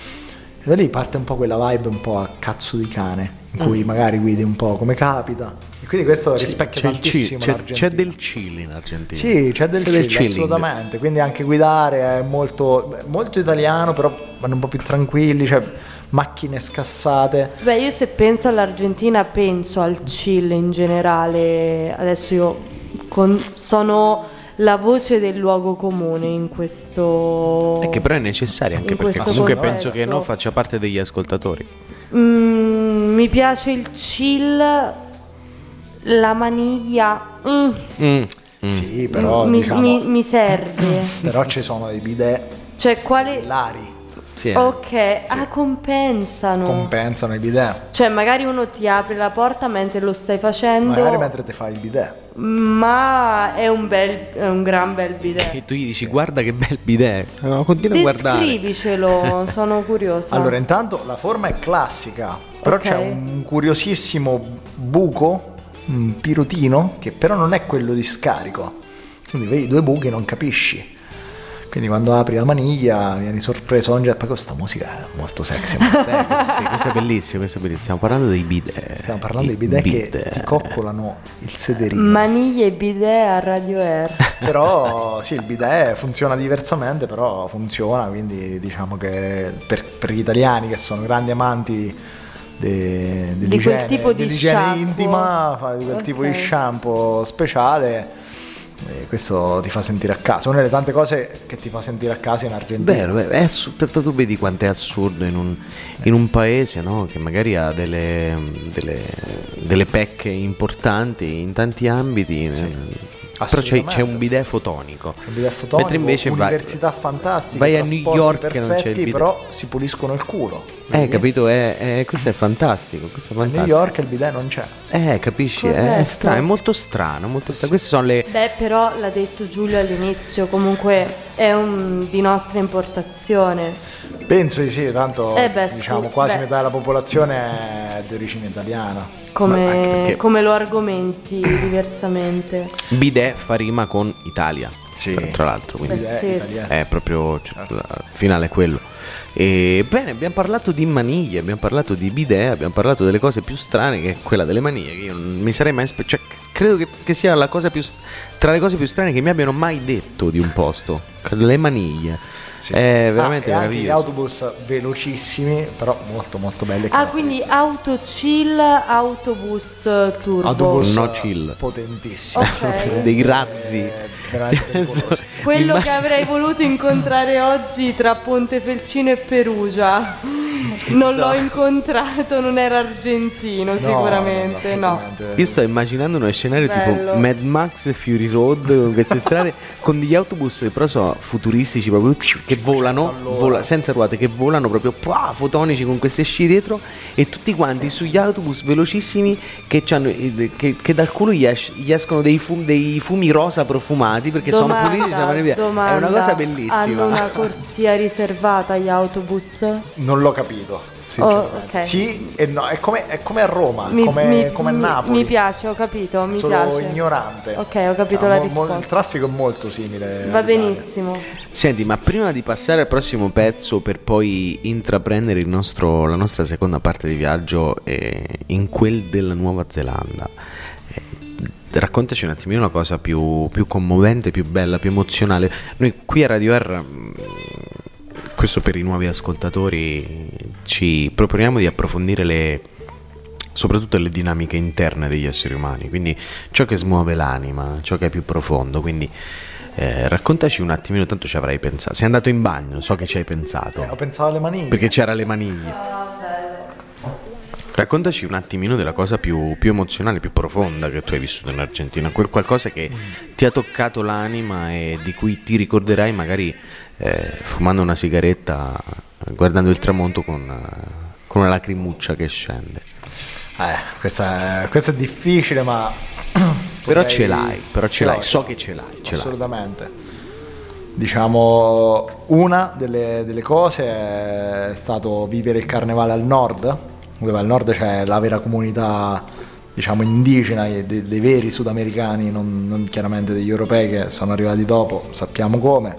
e da lì parte un po' quella vibe un po' a cazzo di cane, in cui Mm. magari guidi un po' come capita, e quindi questo rispecchia C'è, il tantissimo Cile, c'è, l'Argentina. c'è del Cile in Argentina. Sì, c'è del C'è Cile, chilling. assolutamente. Quindi anche guidare è molto, beh, molto italiano, però vanno un po' più tranquilli, cioè macchine scassate. Beh, io se penso all'Argentina penso al Cile in generale. Adesso io con- sono la voce del luogo comune in questo. E che però è necessaria, anche in perché questo comunque contesto. penso che no faccia parte degli ascoltatori. Mm, mi piace il chill, la maniglia. mm, Mm, mm. Sì, però mi, diciamo, mi- mi serve. però ci sono dei bidet Cioè, quale. stellari, Sì, eh. Ok, ah, compensano. compensano i bidet. Cioè, magari uno ti apre la porta mentre lo stai facendo. Magari mentre ti fai il bidet. Ma è un bel, è un gran bel bidet. E tu gli dici guarda che bel bidet. No, continua a guardare. Descrivicelo, sono curiosa. Allora, intanto la forma è classica, però Ok. c'è un curiosissimo buco, un pirutino, che però non è quello di scarico. Quindi vedi due buchi e non capisci. Quindi quando apri la maniglia vieni sorpreso, poi questa musica è molto sexy. Molto sexy. Sì, questo è bellissimo, questo è bellissimo. Stiamo parlando dei bidet. Stiamo parlando dei bidet, bidet che ti coccolano il sederino. Maniglie e bidet a Radio Air. Però sì, il bidet funziona diversamente, però funziona, quindi diciamo che per, per gli italiani che sono grandi amanti de, di dell'igiene, quel tipo di dell'igiene shampoo intima, di quel okay. tipo di shampoo speciale, e questo ti fa sentire a casa. Una delle tante cose che ti fa sentire a casa in Argentina. Vero, è assurdo, tu vedi quanto è assurdo in un, in un paese, no? Che magari ha delle, delle, delle pecche importanti in tanti ambiti. Sì. Però c'è, c'è un bidet fotonico, un bidet fotonico, mentre invece università vai, fantastiche, vai a New York perfetti, non c'è il bidet. Però si puliscono il culo. Eh, vedi? Capito? È, è, questo è fantastico, questo è fantastico. A New York il bidet non c'è. Eh, capisci? È, è strano, è molto strano, molto strano. Queste sono le. Beh, però l'ha detto Giulio all'inizio, comunque è un, di nostra importazione. Penso di sì, tanto eh beh, diciamo scu- quasi beh. metà della popolazione è di origine italiana. Come, perché... come lo argomenti diversamente. Bidet fa rima con Italia, sì. tra l'altro, quindi Bidet italiano. è proprio cioè, il finale è quello. E bene, abbiamo parlato di maniglie, abbiamo parlato di bidet, abbiamo parlato delle cose più strane, che è quella delle maniglie, che io non mi sarei mai spe- cioè, credo che, che sia la cosa più st- tra le cose più strane che mi abbiano mai detto di un posto, le maniglie. Sì. È veramente ah, meraviglioso. Gli autobus velocissimi, però molto molto belli. Ah, quindi auto chill, autobus turbo. Autobus no chill. Potentissimo. Okay. Dei razzi. Quello Immagino... che avrei voluto incontrare oggi tra Pontefelcino e Perugia. Non so. l'ho incontrato, non era argentino, no, sicuramente, no, no. Io sto immaginando uno scenario Bello. tipo Mad Max e Fury Road con queste strade con degli autobus però so futuristici proprio che volano, vola, senza ruote, che volano proprio pua, fotonici con queste scie dietro e tutti quanti sugli autobus velocissimi che, che, che dal culo gli, es- gli escono dei fumi, dei fumi rosa profumati perché domanda, sono puliti, domanda, è una cosa bellissima. Hanno una corsia riservata agli autobus? Non l'ho capito. Oh, okay. Sì e no, è come, è come a Roma, mi, come, mi, come a Napoli. Mi piace, ho capito, mi Sono piace. ignorante. Ok, ho capito no, la mo, risposta. Mo, il traffico è molto simile. Va benissimo. Senti, ma prima di passare al prossimo pezzo per poi intraprendere il nostro, la nostra seconda parte di viaggio eh, in quel della Nuova Zelanda, eh, raccontaci un attimino una cosa più, più commovente, più bella, più emozionale. Noi qui a Radio R, questo per i nuovi ascoltatori, ci proponiamo di approfondire le, soprattutto le dinamiche interne degli esseri umani, quindi ciò che smuove l'anima, ciò che è più profondo. Quindi eh, raccontaci un attimino, tanto ci avrai pensato. Sei andato in bagno, so che ci hai pensato. Eh, ho pensato alle maniglie. Perché c'era le maniglie. Raccontaci un attimino della cosa più, più emozionale, più profonda che tu hai vissuto in Argentina, quel qualcosa che ti ha toccato l'anima e di cui ti ricorderai magari eh, fumando una sigaretta, guardando il tramonto con, con una lacrimuccia che scende. Eh, questa è, questa è difficile, ma però potrei... ce l'hai, però ce, ce l'hai, so che ce l'hai, ce assolutamente. L'hai. Diciamo, una delle, delle cose è stato vivere il carnevale al nord, dove al nord c'è la vera comunità, diciamo, indigena, dei, dei veri sudamericani, non, non chiaramente degli europei che sono arrivati dopo, sappiamo come.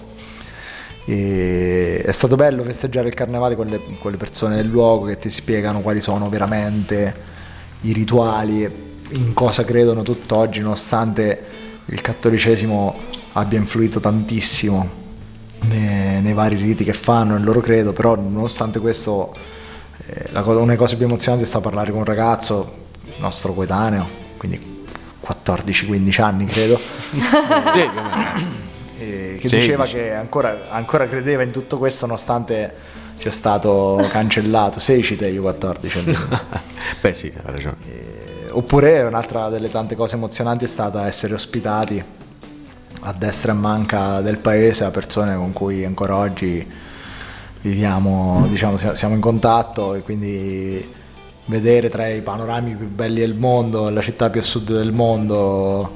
E è stato bello festeggiare il carnevale con le, con le persone del luogo che ti spiegano quali sono veramente i rituali, in cosa credono tutt'oggi, nonostante il cattolicesimo abbia influito tantissimo nei, nei vari riti che fanno, nel loro credo, però nonostante questo eh, la cosa, una delle cose più emozionanti è stata parlare con un ragazzo nostro coetaneo, quindi quattordici quindici anni credo, eh, eh, che sì, diceva dici. che ancora, ancora credeva in tutto questo nonostante sia stato cancellato. sedici te, io quattordici. Beh sì, hai ragione. Eh, oppure un'altra delle tante cose emozionanti è stata essere ospitati a destra e a manca del paese a persone con cui ancora oggi viviamo, diciamo, siamo in contatto, e quindi vedere tra i panorami più belli del mondo, la città più a sud del mondo,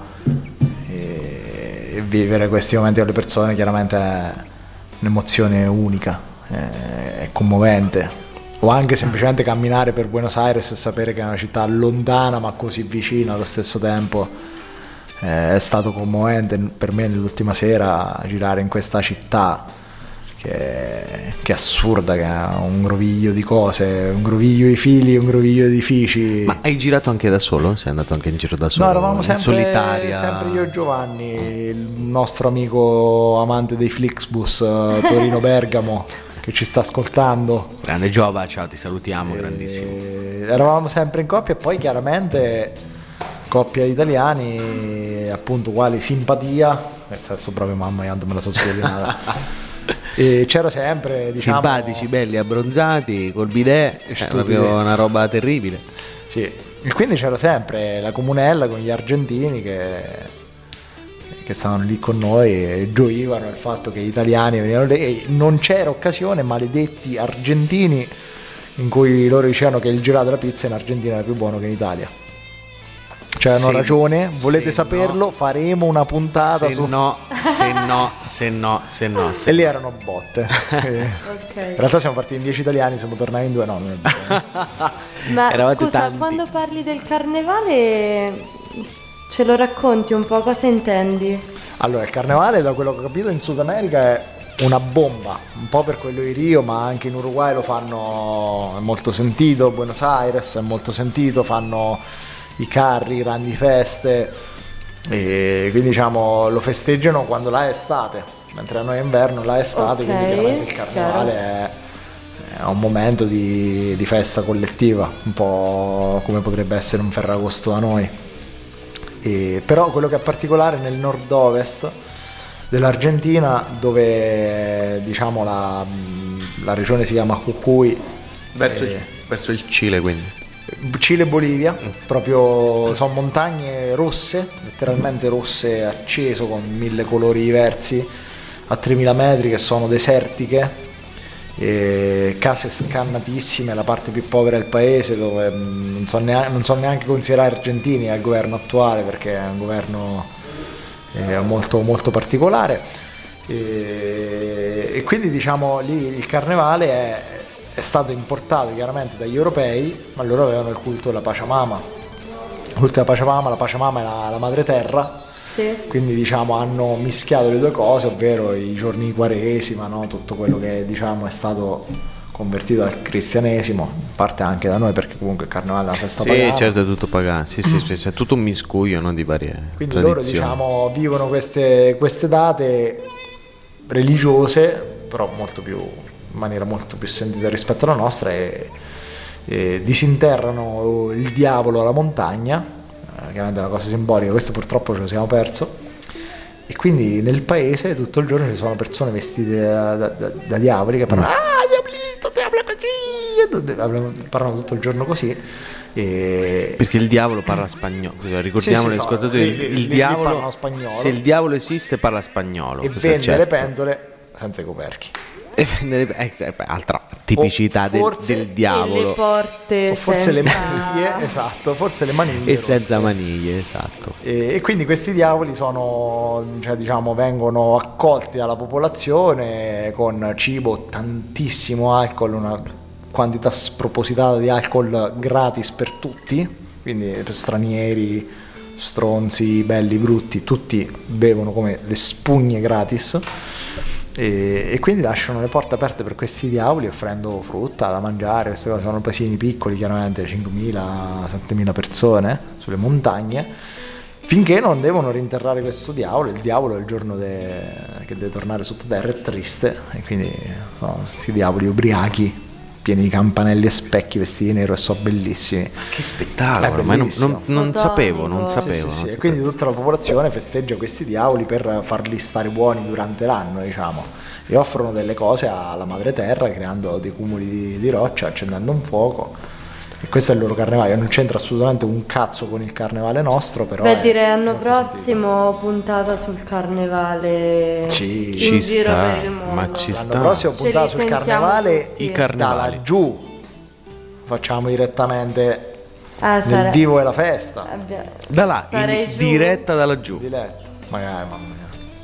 e, e vivere questi momenti con le persone chiaramente è un'emozione unica, è, è commovente. O anche semplicemente camminare per Buenos Aires e sapere che è una città lontana ma così vicina allo stesso tempo Eh, è stato commovente per me nell'ultima sera girare in questa città che, che è assurda, che ha un groviglio di cose, un groviglio di fili, un groviglio di edifici. Ma hai girato anche da solo? Sei andato anche in giro da solo? No, eravamo in sempre, solitaria? sempre io e Giovanni, il nostro amico amante dei Flixbus, Torino Bergamo, che ci sta ascoltando. Grande Giova, ciao, ti salutiamo, grandissimo. E eravamo sempre in coppia e poi chiaramente coppia italiani, appunto, quali Simpatia, questa adesso proprio mamma io me la so scolinata. E c'era sempre, diciamo, simpatici, belli, abbronzati, col bidet, è proprio una roba terribile. Sì, e quindi c'era sempre la comunella con gli argentini che, che stavano lì con noi e gioivano il fatto che gli italiani venivano lì e non c'era occasione, maledetti argentini, in cui loro dicevano che il gelato della pizza in Argentina era più buono che in Italia. Cioè hanno se, ragione, volete se saperlo, no, faremo una puntata se su... no, se no, se no, se no, se e lì no. erano botte. Okay. In realtà siamo partiti in dieci italiani, siamo tornati in due, no, non è vero. Ma Eravate scusa, tanti. quando parli del carnevale ce lo racconti un po', cosa intendi? Allora, il carnevale, da quello che ho capito, in Sud America è una bomba, un po' per quello di Rio, ma anche in Uruguay lo fanno, è molto sentito, Buenos Aires è molto sentito, fanno i carri, grandi feste, e quindi diciamo lo festeggiano quando là è estate, mentre a noi è inverno, là è estate, Ok, quindi chiaramente il carnevale è, è un momento di, di festa collettiva, un po' come potrebbe essere un Ferragosto da noi. E, però quello che è particolare nel nord-ovest dell'Argentina, dove diciamo la, la regione si chiama Jujuy, Verso, e- il, verso il Cile, quindi. Cile e Bolivia, proprio sono montagne rosse, letteralmente rosse, acceso, con mille colori diversi, a tremila metri, che sono desertiche, e case scannatissime, la parte più povera del paese, dove mh, non so neanche, non so neanche considerare argentini al governo attuale, perché è un governo eh, molto, molto particolare, e, e quindi diciamo lì il carnevale è è stato importato chiaramente dagli europei, ma loro avevano il culto della Pachamama. Il culto della Pachamama, la Pachamama è la, la madre terra, Sì. quindi diciamo hanno mischiato le due cose, ovvero i giorni di Quaresima, no? Tutto quello che diciamo è stato convertito al cristianesimo, parte anche da noi, perché comunque il carnevale è una festa Sì, pagana. certo, è tutto pagato. Sì, sì, sì, sì, è tutto un miscuglio, no, di varie Quindi tradizioni. loro diciamo vivono queste, queste date religiose, però molto più, in maniera molto più sentita rispetto alla nostra, e, e disinterrano il diavolo alla montagna, eh, chiaramente è una cosa simbolica, questo purtroppo ce lo siamo perso, e quindi nel paese tutto il giorno ci sono persone vestite da, da, da, da diavoli che parlano, ah diablito, ti habla così, parlano tutto il giorno così. E... Perché il diavolo parla spagnolo, ricordiamo Sì, agli sì, ascoltatori, lì- lì- il lì diavolo, parlano spagnolo. se il diavolo esiste parla spagnolo. e questo è vende le certo. pentole senza i coperchi. E vende le- eh, altra tipicità O del, forse- del E le diavolo, porte O forse le senza- maniglie, esatto, forse le maniglie e senza rotte. maniglie, esatto. E, e quindi questi diavoli sono, cioè, diciamo, vengono accolti dalla popolazione con cibo, tantissimo alcol, una quantità spropositata di alcol gratis per tutti, quindi per stranieri, stronzi, belli, brutti, tutti bevono come le spugne gratis. E, e quindi lasciano le porte aperte per questi diavoli, offrendo frutta da mangiare. Queste cose sono paesini piccoli, chiaramente cinquemila settemila persone sulle montagne, finché non devono rinterrare questo diavolo. Il diavolo il giorno de- che deve tornare sottoterra è triste, e quindi no, questi diavoli ubriachi, pieni di campanelli e specchi, vestiti di nero, e so bellissimi. Che spettacolo, È ma non, bellissimo. non, non Fotonico. sapevo, non Sì, sapevo. Sì, sì, non sì. E sapevo. quindi tutta la popolazione festeggia questi diavoli per farli stare buoni durante l'anno, diciamo, e offrono delle cose alla madre terra, creando dei cumuli di, di roccia, accendendo un fuoco, e questo è il loro carnevale. Non c'entra assolutamente un cazzo con il carnevale nostro, però Beh, è direi l'anno molto prossimo puntata sul carnevale Sì. in Ci giro sta, per il mondo. ma ci sentito. sta. L'anno prossimo Ce puntata li sul sentiamo carnevale tutti. I da carnevali. laggiù, facciamo direttamente Ah, nel sare- vivo della festa. abbia- Da là, Sarei in giù. diretta da laggiù. Diletto, magari, mamma mia.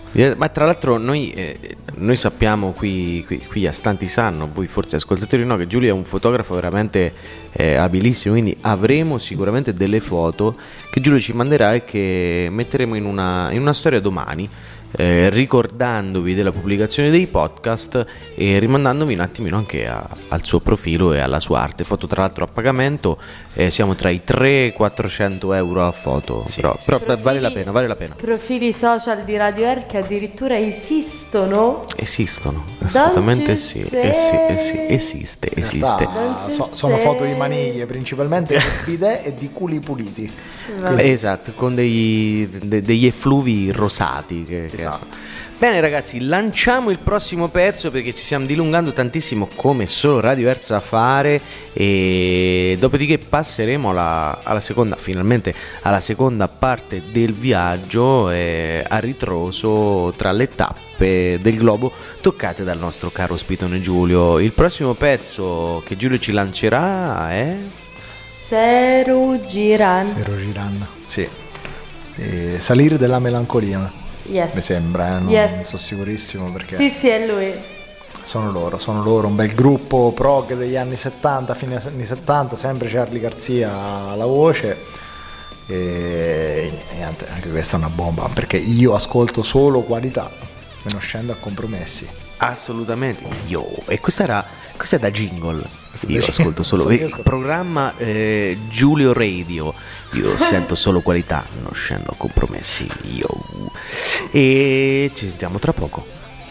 Ma tra l'altro noi, eh, noi sappiamo, qui, qui, qui a stanti sanno, voi forse ascoltatori no, che Giulio è un fotografo veramente eh, abilissimo, quindi avremo sicuramente delle foto che Giulio ci manderà e che metteremo in una, in una storia domani, eh, ricordandovi della pubblicazione dei podcast e rimandandovi un attimino anche a, al suo profilo e alla sua arte. Foto tra l'altro a pagamento, eh, siamo tra i trecento e i quattrocento euro a foto, sì, però, sì, però profili, vale la pena, vale la pena. Profili social di Radio Air che addirittura esistono? Esistono, assolutamente sì, eh sì, eh sì, esiste, esiste. So, sono foto di maniglie, principalmente di bidet e di culi puliti. Quindi. Esatto, con degli, de, degli effluvi rosati. Che, esatto. Che Bene ragazzi, lanciamo il prossimo pezzo perché ci stiamo dilungando tantissimo come solo Radio Air sa fare, e dopodiché passeremo alla, alla seconda, finalmente alla seconda parte del viaggio, eh, a ritroso tra le tappe del globo toccate dal nostro caro Spitone Giulio. Il prossimo pezzo che Giulio ci lancerà è... Seru Giran. Seru Giran, sì. E Salire della melancolia. Yes. Mi sembra, eh? non yes. sono sicurissimo perché. Sì, sì, è lui. Sono loro, sono loro, un bel gruppo prog degli anni settanta, fine anni settanta, sempre Charlie Garcia alla voce. E niente, anche questa è una bomba perché io ascolto solo qualità e non scendo a compromessi. Assolutamente. Io. E questa era, questa è da jingle. Io ascolto solo il programma eh, Giulio Radio. Io sento solo qualità, non scendo a compromessi. Io. E ci sentiamo tra poco.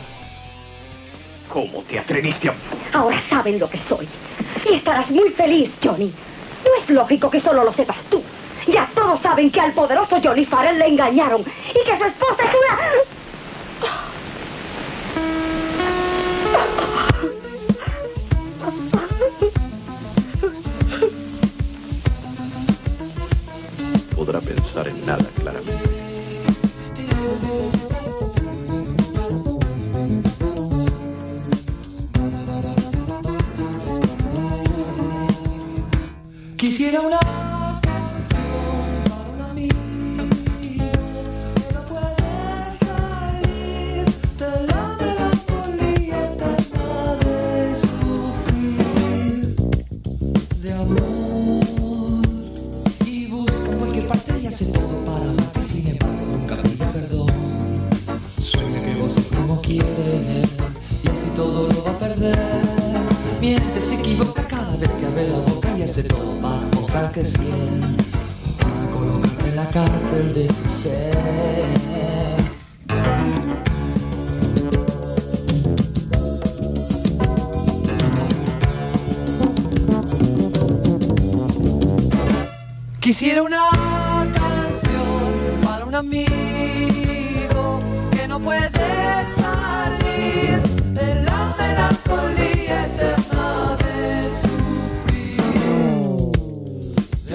¿Cómo te atreviste a...? Ahora saben lo que soy. Y estarás muy feliz, Johnny. No es lógico que solo lo sepas tú. Ya todos saben que al poderoso Johnny Farrell le engañaron y que su esposa es una... Podrá pensar en nada claramente. Quisiera una canción para un amigo que no puede salir de la melancolía eterna de sufrir de amor, y busca en cualquier parte y hace todo para amarte, sin embargo nunca pide perdón. Sueña que goza como quiere y así todo lo va a perder. Miente, se equivoca cada vez que abre la boca y hace todo para mostrar que es fiel, para colocarte en la cárcel de su ser. Quisiera una canción para un amigo que no puede salir de la melancolía eterna de sufrir de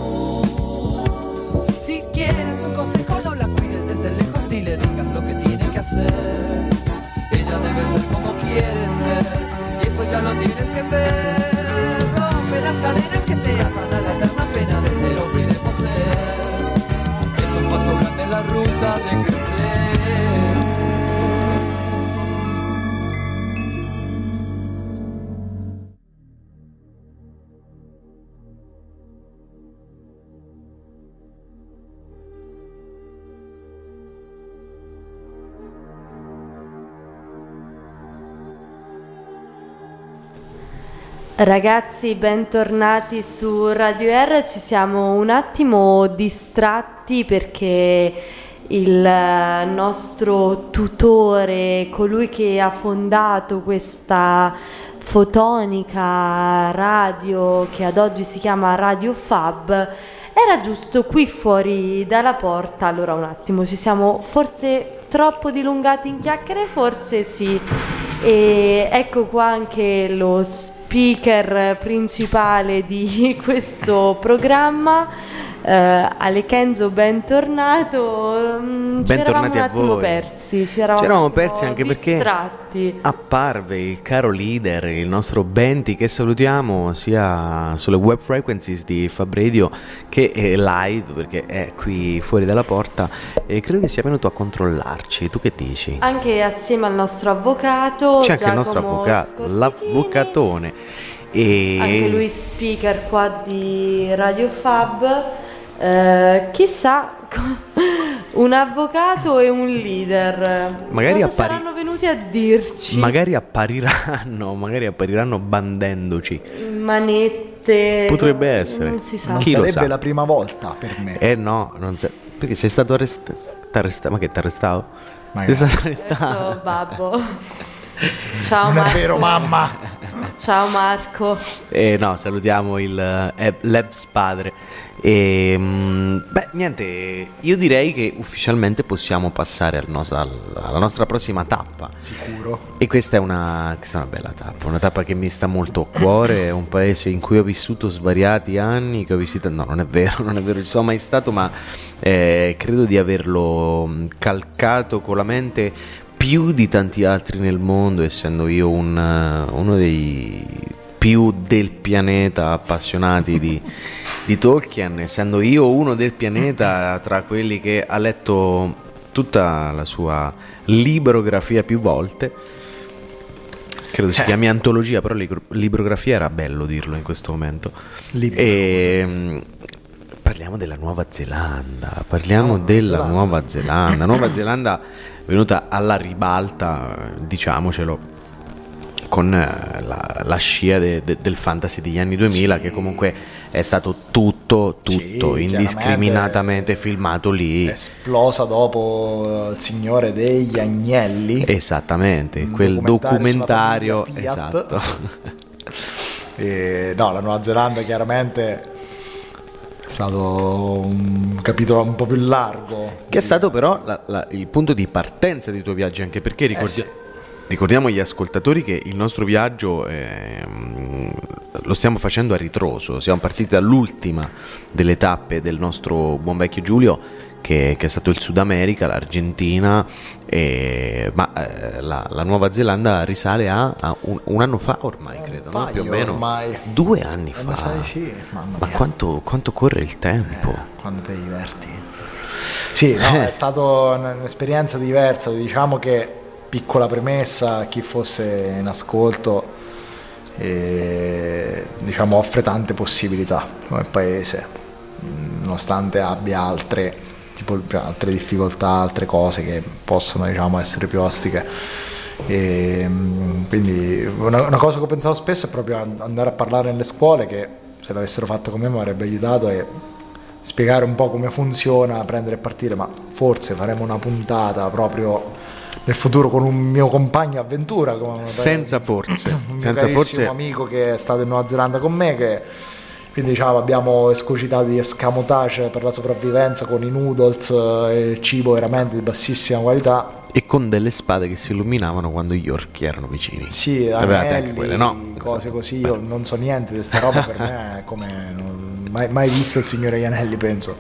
amor. Si quieres un consejo, no la cuides desde lejos ni le digas lo que tiene que hacer. Ella debe ser como quiere ser y eso ya lo tienes que ver. Rompe las cadenas que te atan a la eterna pena de ser hombre y de poseer. Es un paso grande en la ruta de crecer. Ragazzi, bentornati su Radio R. Ci siamo un attimo distratti perché il nostro tutore, colui che ha fondato questa fotonica radio che ad oggi si chiama Radio Fab, era giusto qui fuori dalla porta. Allora un attimo, ci siamo forse troppo dilungati in chiacchiere, forse sì. E ecco qua anche lo speaker principale di questo programma. Eh, Ale Kenzo, bentornato. Mm, ci eravamo Bentornati un a attimo voi. persi, ci eravamo Ci eravamo un attimo persi anche perché distratti. apparve il caro leader, il nostro Benti, che salutiamo sia sulle web frequencies di Fab Radio che eh, live, perché è qui fuori dalla porta e credo che sia venuto a controllarci. Tu che dici? Anche assieme al nostro avvocato C'è anche il Giacomo nostro avvocato, Scottifini. l'avvocatone. E Anche lui speaker qua di Radio Fab. Eh, chissà, un avvocato e un leader. Magari cosa appari- saranno venuti a dirci? magari appariranno, magari appariranno bandendoci. Manette. Potrebbe essere. Non si sa. Non Chi lo sarebbe sa? la prima volta per me. Eh no, non sei, perché sei stato arrestato. T'arresta- ma che ti arrestavo? Magari. Sei stato arrestato. Adesso, babbo. Ciao Non Marco. è vero, mamma. Ciao Marco. Eh, no, salutiamo il eh, l'Ebs padre. E, mm, beh, niente, io direi che ufficialmente possiamo passare al nos- al- alla nostra prossima tappa. Sicuro. E questa è una, questa è una bella tappa, una tappa che mi sta molto a cuore. È un paese in cui ho vissuto svariati anni, che ho visitato. No, non è vero, non è vero, ci sono mai stato, ma eh, credo di averlo mm, calcato con la mente più di tanti altri nel mondo, essendo io un, uh, uno dei più del pianeta appassionati di, di Tolkien, essendo io uno del pianeta tra quelli che ha letto tutta la sua librografia più volte. Credo si chiami antologia, però libro- librografia era bello dirlo in questo momento. Libro. E, mm, parliamo della Nuova Zelanda, parliamo Nuova della Zelanda. Nuova Zelanda. Nuova Zelanda venuta alla ribalta, diciamocelo, con eh, la, la scia de- de- del fantasy degli anni duemila, Sì. che comunque è stato tutto, tutto Sì, indiscriminatamente chiaramente filmato lì. Esplosa dopo Il Signore degli Agnelli. Esattamente, Un quel documentario documentario, sulla famiglia Fiat. esatto. E, no, la Nuova Zelanda chiaramente è stato un capitolo un po' più largo. Che è stato però la- la- il punto di partenza dei tuoi viaggi, anche perché ricordi- sì. ricordiamo agli ascoltatori che il nostro viaggio ehm, lo stiamo facendo a ritroso. Siamo partiti dall'ultima delle tappe del nostro buon vecchio Giulio, che, che è stato il Sud America, l'Argentina, e- ma eh, la, la Nuova Zelanda risale a, a un, un anno fa ormai, credo, no? paio Più o meno ormai. due anni Eh, mi sa fa. di sì, mamma Ma mia. quanto, quanto corre il tempo? Quando ti diverti. Sì, no, Eh. è stata un'esperienza diversa. Diciamo che, piccola premessa, a chi fosse in ascolto, eh, diciamo offre tante possibilità come paese, mh, nonostante abbia altre, tipo, altre difficoltà, altre cose che possono, diciamo, essere più ostiche. E, mh, quindi una, una cosa che ho pensato spesso è proprio an- andare a parlare nelle scuole, che se l'avessero fatto con me mi avrebbe aiutato, e spiegare un po' come funziona, prendere e partire. Ma forse faremo una puntata proprio nel futuro con un mio compagno avventura, con Senza forse, un mio senza carissimo forse. amico che è stato in Nuova Zelanda con me, che quindi, diciamo, abbiamo escogitato di escamotage per la sopravvivenza con i noodles e il cibo veramente di bassissima qualità. E con delle spade che si illuminavano quando gli orchi erano vicini. Sì, Avevate anelli, anche quelle, no? cose Esatto. così. Io non so niente di sta roba, per me è come non, mai, mai visto Il Signore degli Anelli, penso.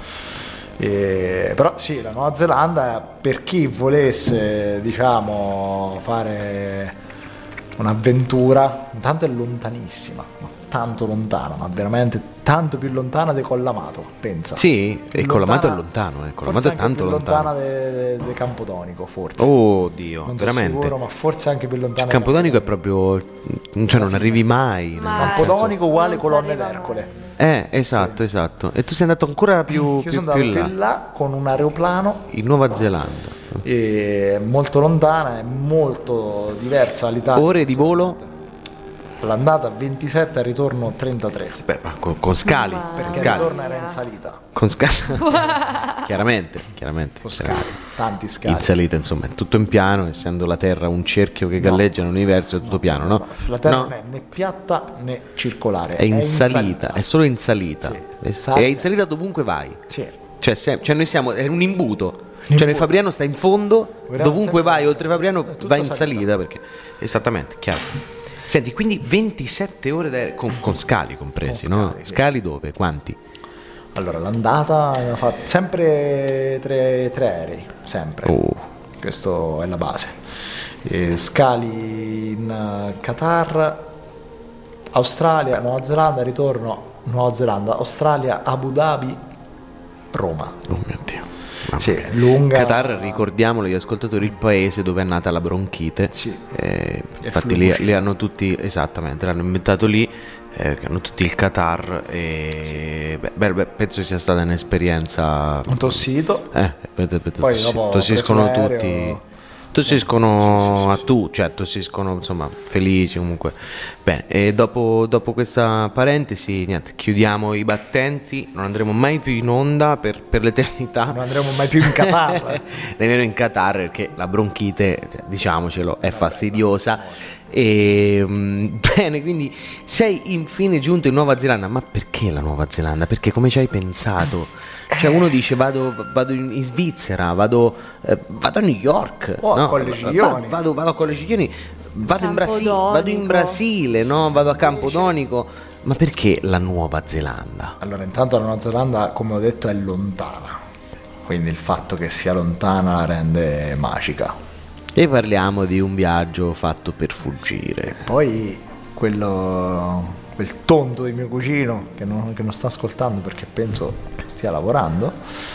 E, però sì, la Nuova Zelanda, per chi volesse, diciamo, fare un'avventura, intanto è lontanissima, ma tanto lontana, ma veramente tanto più lontana di Collamato, pensa. Sì, Più e Collamato è lontana- lontano, eh. forse Collamato è anche tanto più lontano. lontana di Campodonico, forse. Oh Dio, non sono veramente. sicuro, ma forse anche più lontana di Campodonico è proprio, cioè non arrivi mai. Ma- nel Campodonico uguale Non colonne si arriva d'Ercole. Eh, esatto, esatto. E tu sei andato ancora più, Io più, sono più andato in là, più in là con un aeroplano, in Nuova Zelanda. e molto lontana, è molto diversa dall'Italia. Ore di volo? L'andata ventisette, al ritorno trentatré. Beh, ma con, con scali. Ma- con Perché il scali. ritorno era in salita. Con scali. chiaramente, chiaramente. Con scali, tanti scali. In salita, insomma, è tutto in piano, essendo la Terra un cerchio che galleggia nell'universo, è tutto piano, no? La terra No, non è né piatta né circolare, è in, salita, è solo in salita. Sì. E Sal- è in salita dovunque vai. Sì. Cioè, se- cioè noi siamo, è un imbuto. Cioè imbuto. nel Fabriano sta in fondo, Vediamo dovunque sempre- vai oltre Fabriano è tutto vai in salita. salita, perché esattamente, chiaro. Senti, quindi ventisette ore d'aereo, con, con scali compresi, Con no? scali, sì. Scali dove? Quanti? Allora, l'andata abbiamo fatto sempre tre, tre aerei, sempre. Oh. Questo è la base. E scali in Qatar, Australia, Nuova Zelanda, ritorno Nuova Zelanda, Australia, Abu Dhabi, Roma. Oh mio Dio. Mamma Sì, mia. lunga. Qatar, ricordiamolo agli ascoltatori, il paese dove è nata la bronchite. Sì. Eh, Il infatti lì, fluimucino. lì hanno tutti, esattamente, l'hanno inventato lì, eh, che hanno tutti il Qatar e beh, beh, beh, penso sia stata un'esperienza. Un tossito. Eh, aspetta, aspetta, Poi tossi- dopo ho tossiscono preso l'aereo. tutti. Tossiscono a tu, cioè tossiscono, insomma, felici comunque. Bene, e dopo, dopo questa parentesi, niente, chiudiamo i battenti, non andremo mai più in onda per, per l'eternità. Non andremo mai più in Qatar. Nemmeno in Qatar, perché la bronchite, cioè, diciamocelo, è fastidiosa. E mm, bene, quindi sei infine giunto in Nuova Zelanda. Ma perché la Nuova Zelanda? Perché come ci hai pensato? Cioè uno dice vado, vado in, in Svizzera, vado, eh, vado a New York, O a no? Collegioni. vado, vado, vado a Collegioni, vado in, Brasile, Campodonico. vado in Brasile, no? Vado a Campodonico. Ma perché la Nuova Zelanda? Allora, intanto la Nuova Zelanda, come ho detto, è lontana. Quindi il fatto che sia lontana la rende magica. E parliamo di un viaggio fatto per fuggire. Poi quello, quel tonto di mio cugino che non, che non sta ascoltando perché penso che stia lavorando,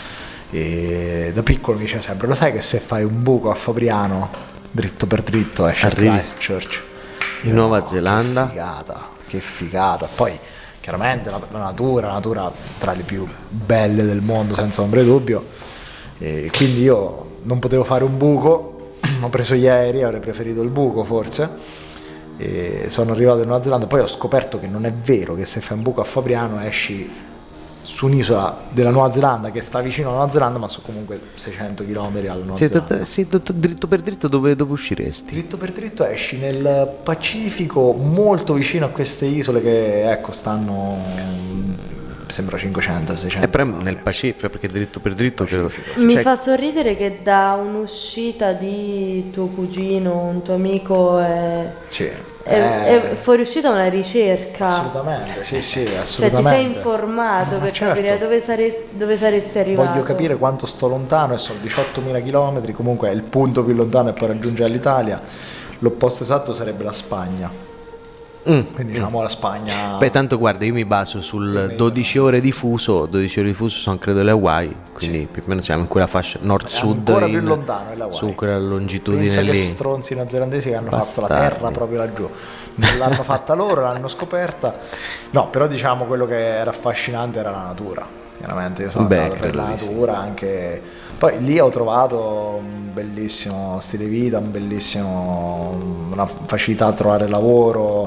e da piccolo mi diceva sempre: lo sai che se fai un buco a Fabriano dritto per dritto esce a Arrivi. Christchurch? In Io, Nuova no, Zelanda. che figata, che figata. Poi chiaramente la, la natura, la natura tra le più belle del mondo senza ombra di dubbio, e quindi io non potevo fare un buco, ho preso gli aerei, avrei preferito il buco forse, e sono arrivato in Nuova Zelanda. Poi ho scoperto che non è vero che se fai un buco a Fabriano esci su un'isola della Nuova Zelanda che sta vicino alla Nuova Zelanda, ma sono comunque seicento chilometri alla Nuova Sì, Zelanda. t- sì, t- dritto per dritto dove, dove usciresti? Dritto per dritto esci nel Pacifico, molto vicino a queste isole che ecco stanno, sembra cinquecento seicento. E però nel Pacifico, perché dritto per dritto credo. Mi Cioè, fa sorridere che da un'uscita di tuo cugino, un tuo amico, è, Sì. è, Eh, è fuoriuscita una ricerca. assolutamente, sì, sì, Cioè ti assolutamente. sei informato Ma per certo. capire dove, sare- dove saresti arrivato. Voglio capire quanto sto lontano, e sono diciottomila chilometri, comunque è il punto più lontano e poi raggiungere l'Italia. L'opposto esatto sarebbe la Spagna. mm, Quindi diciamo la Spagna. Beh, tanto guarda, io mi baso sul dodici ore di fuso, dodici ore di fuso sono credo le Hawaii, quindi Sì. più o meno siamo in quella fascia nord-sud, ancora in- più lontano è la Hawaii. su quella longitudine Pensa che lì. stronzi neozelandesi che hanno fatto la Bastardi. terra proprio laggiù. Non l'hanno fatta loro, l'hanno scoperta. No, però diciamo quello che era affascinante era la natura. Chiaramente io sono Beh, andato per credo la di sì. natura anche. Poi lì ho trovato un bellissimo stile di vita, un bellissimo, una facilità a trovare lavoro,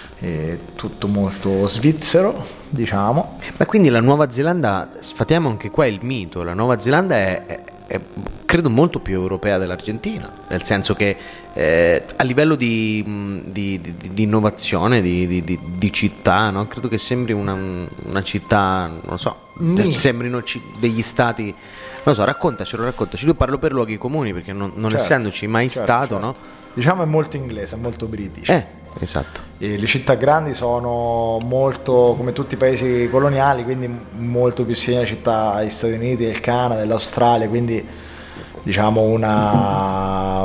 e tutto molto svizzero, diciamo. Ma quindi la Nuova Zelanda, sfatiamo anche qua il mito, la Nuova Zelanda è, è- è, credo molto più europea dell'Argentina, nel senso che eh, a livello di, mh, di- di- di innovazione, di, di- di- di città, no? Credo che sembri una, una città, non lo so, Nì. sembrino ci- degli stati, non lo so, raccontacelo, raccontacelo. Io parlo per luoghi comuni perché non, non Certo, essendoci mai certo, stato, certo. no? Diciamo è molto inglese, è molto british. Eh, esatto. E le città grandi sono molto come tutti i paesi coloniali, quindi molto più simili alle città degli Stati Uniti, del Canada, dell'Australia, quindi diciamo una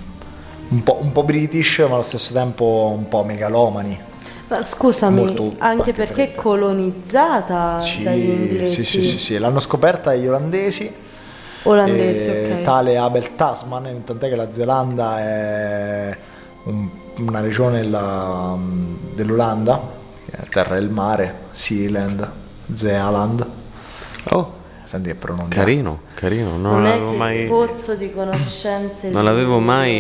un po', un po' british, ma allo stesso tempo un po' megalomani. Ma scusami, Molto- anche anche perché è fredda. colonizzata Sì, dagli inglesi. sì, sì, sì, sì, l'hanno scoperta gli olandesi. Olandesi, eh, ok. Tale Abel Tasman, tant'è che la Zelanda è un- una regione della- dell'Olanda, che è terra del mare, Sealand, Zeeland. Oh, Senti che pronuncia. carino, carino, non, Non è l'avevo che mai... pozzo di conoscenze. Non di- l'avevo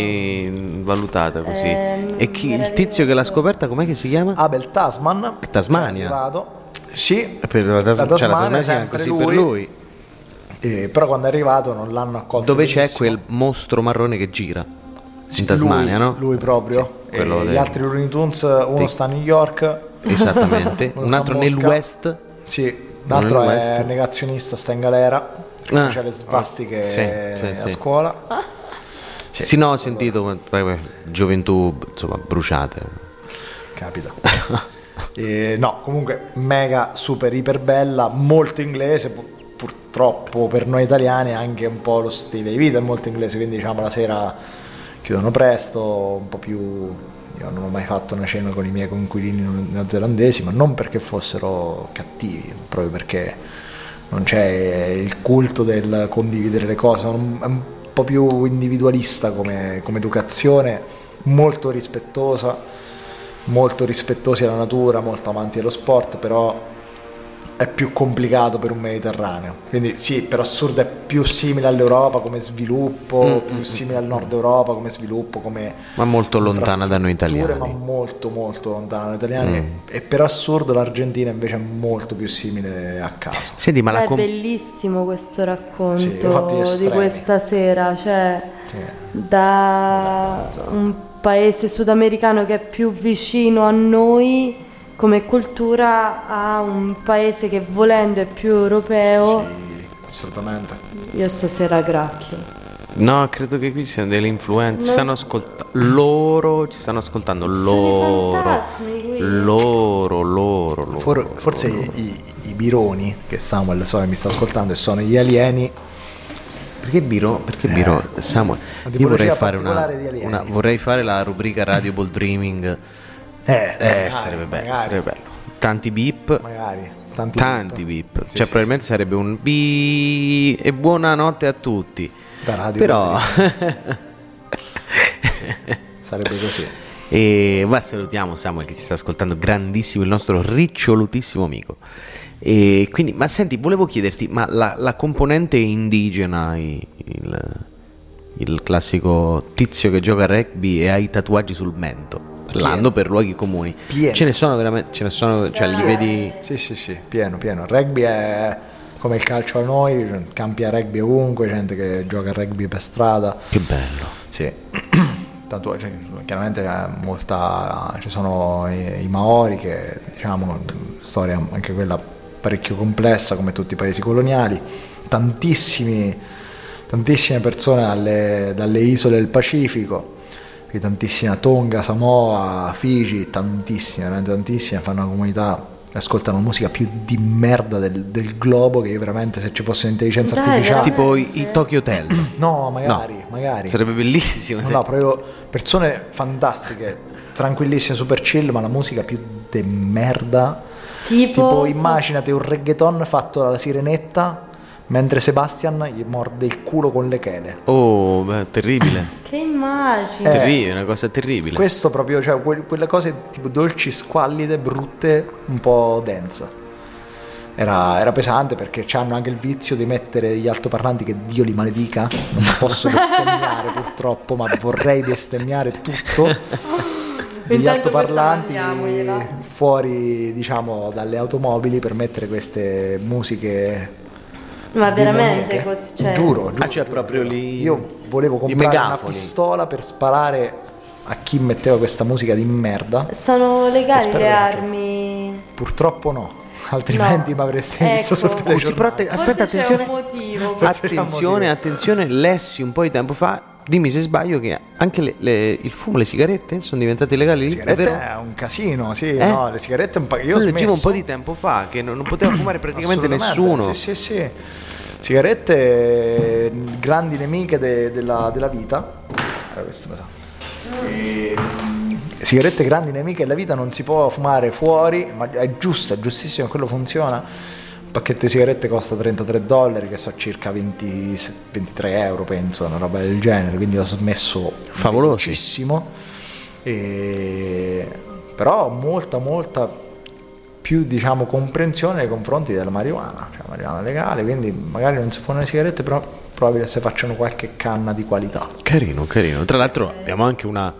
mai valutata così. Eh, E chi, il tizio che l'ha scoperta, com'è che si chiama? Abel Tasman, Tasmania. che è arrivato. Sì, Per la, Tas- la cioè, la Tasmania, Tasmania si chiama sempre così lui, per lui. eh, però quando è arrivato non l'hanno accolto Dove c'è benissimo. quel mostro marrone che gira? Sì, In Tasmania, lui, no? Lui proprio. Sì, quello E del- Gli altri Looney Tunes, uno Sì. sta a New York, Esattamente. Uno Un sta a altro nel Mosca. West. sì, l'altro Nel è West. negazionista, sta in galera perché Ah, faceva le svastiche ah, sì, sì, a sì. scuola. Sì, no, ho sentito poi, poi, gioventù, insomma, bruciate. Capita. E, no, comunque mega super iper bella, molto inglese, pu- purtroppo per noi italiani anche un po' lo stile di vita è molto inglese, quindi diciamo la sera chiudono presto, un po' più. Io non ho mai fatto una cena con i miei coinquilini neozelandesi, ma non perché fossero cattivi, proprio perché non c'è il culto del condividere le cose, è un, è un po' più individualista come, come educazione, molto rispettosa, molto rispettosi della natura, molto amanti dello sport, però è più complicato per un Mediterraneo, quindi sì, per assurdo è più simile all'Europa come sviluppo, mm, più mm, simile al nord Europa come sviluppo, come ma molto lontana da noi italiani, ma molto molto lontana da noi italiani, mm. e per assurdo l'Argentina invece è molto più simile a casa. Senti, ma la è com- bellissimo questo racconto sì, di questa sera, cioè sì. da esatto. un paese sudamericano che è più vicino a noi come cultura a un paese che volendo è più europeo. Sì, assolutamente. Io stasera gracchio. No, credo che qui siano delle influenze. No. Ci stanno ascoltando loro, ci stanno ascoltando loro, loro, loro, loro. For, forse loro. I, i, i bironi che Samuel so, mi sta ascoltando e sono gli alieni. Perché Biro? Perché Biro? Eh, Samuel, una io vorrei tipologia fare una, particolare di alieni. una vorrei fare la rubrica Radio Ball Dreaming. Eh, Eh, magari, sarebbe bello, magari, sarebbe bello. Tanti beep. magari tanti, Tanti beep. beep. Sì, Cioè sì, probabilmente sì. sarebbe un bi e buonanotte a tutti. Da Radio Però sì, sarebbe così. e va, salutiamo Samuel che ci sta ascoltando, grandissimo, il nostro ricciolutissimo amico. E quindi, ma senti, volevo chiederti, ma la, la componente indigena, i- il, il classico tizio che gioca a rugby e ha i tatuaggi sul mento, parlando per luoghi comuni, Pieno. ce ne sono veramente, ce ne sono, cioè li vedi. Sì, sì, sì, pieno, pieno. Il rugby è come il calcio a noi, cioè, campi a rugby ovunque, gente che gioca a rugby per strada. Che bello. Sì. Tanto, cioè, chiaramente c'è molta, ci sono i, i Maori che, diciamo, storia anche quella parecchio complessa come tutti i paesi coloniali, tantissimi, tantissime persone dalle, dalle isole del Pacifico, quindi tantissime, Tonga, Samoa, Fiji, tantissime, veramente tantissime, fanno una comunità, ascoltano musica più di merda del, del globo, che io veramente, se ci fosse intelligenza Dai, artificiale, Tipo i, i Tokyo Hotel. no, magari, No. magari. Sarebbe bellissimo. No, se- no, proprio persone fantastiche, tranquillissime, super chill, ma la musica più de merda. Tipo, Tipo, immaginate un reggaeton fatto dalla sirenetta mentre Sebastian gli morde il culo con le chele. Oh, beh, terribile. che immagini. Eh, Terribile, una cosa terribile. Questo proprio, cioè que- quelle cose tipo dolci, squallide, brutte, un po' dense. Era, era pesante perché hanno anche il vizio di mettere gli altoparlanti, che Dio li maledica, non posso bestemmiare purtroppo, ma vorrei bestemmiare tutto. Degli Intanto altoparlanti questa mandiamogliela. fuori, diciamo, dalle automobili per mettere queste musiche. Ma veramente demoniache. così, cioè, Giuro, giuro. Ah, cioè proprio lì. Io volevo i comprare una megafoni. pistola per sparare a chi metteva questa musica di merda. sono legali Spero le che- armi. Purtroppo no, altrimenti No. mi avreste visto Ecco. sul Oh, sì, però telegiornale. te- aspetta, Forse attenzione. c'è un motivo. Forse c'è un Attenzione, motivo. attenzione, lessi un po' di tempo fa, dimmi se sbaglio, che anche le- le- il fumo, le sigarette sono diventate legali Le lì, sigarette davvero? è un casino, sì, Eh? no, le sigarette è un pa- io Io ho leggevo un smesso. po' di tempo fa che non, non poteva fumare praticamente Assolutamente, nessuno. Sì, sì, sì. Sigarette eh, grandi nemiche de- della, della vita. Eh, questo mi sa. E, sigarette grandi nemiche della vita, non si può fumare fuori, ma è giusto, è giustissimo, quello funziona. Un pacchetto di sigarette costa trentatré dollari, che so circa venti, ventitré euro, penso, una roba del genere, quindi ho smesso Favolosi. velocissimo. E... però molta molta più, diciamo, comprensione nei confronti della marijuana, cioè marijuana legale, quindi magari non si fumano le sigarette, però probabile se facciano qualche canna di qualità. Carino, carino. Tra l'altro abbiamo anche una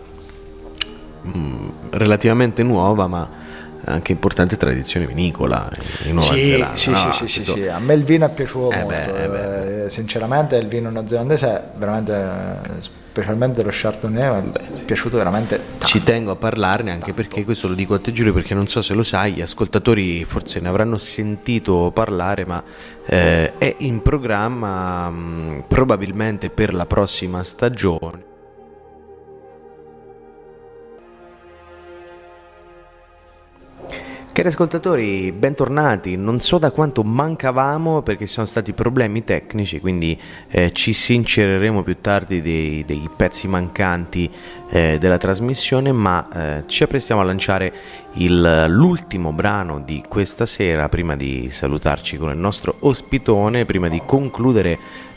mm, relativamente nuova, ma anche importante tradizione vinicola in Nuova Sì, Zelanda. sì, no? sì, sì, Ci sì, sono- sì. A me il vino è piaciuto Eh molto, beh, eh beh. eh, sinceramente il vino neozelandese è veramente, eh, specialmente lo Chardonnay, mi è piaciuto veramente tanto. Ci tengo a parlarne anche perché, questo lo dico a te Giulio, perché non so se lo sai, gli ascoltatori forse ne avranno sentito parlare, ma eh, è in programma mh, probabilmente per la prossima stagione Cari ascoltatori, bentornati. Non so da quanto mancavamo perché ci sono stati problemi tecnici, quindi eh, ci sincereremo più tardi dei, dei pezzi mancanti eh, della trasmissione, ma eh, ci apprestiamo a lanciare il, l'ultimo brano di questa sera prima di salutarci con il nostro ospitone, prima di concludere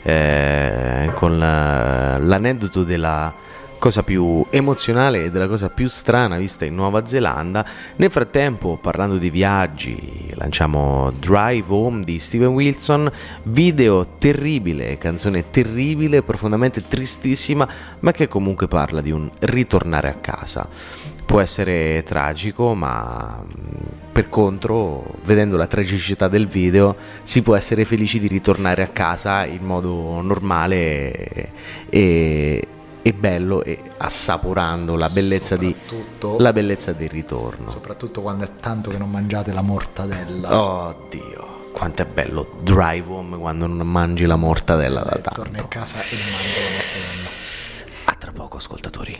eh, con la, l'aneddoto della cosa più emozionale e della cosa più strana vista in Nuova Zelanda. Nel frattempo, parlando di viaggi, lanciamo Drive Home di Steven Wilson, video terribile, canzone terribile, profondamente tristissima, ma che comunque parla di un ritornare a casa. Può essere tragico, ma per contro, vedendo la tragicità del video, si può essere felici di ritornare a casa in modo normale e e bello, e assaporando la bellezza di la bellezza del ritorno, soprattutto quando è tanto che non mangiate la mortadella. Oddio, quanto è bello Drive Home quando non mangi la mortadella da tanto. Torni a casa e mangi la mortadella. A tra poco, ascoltatori.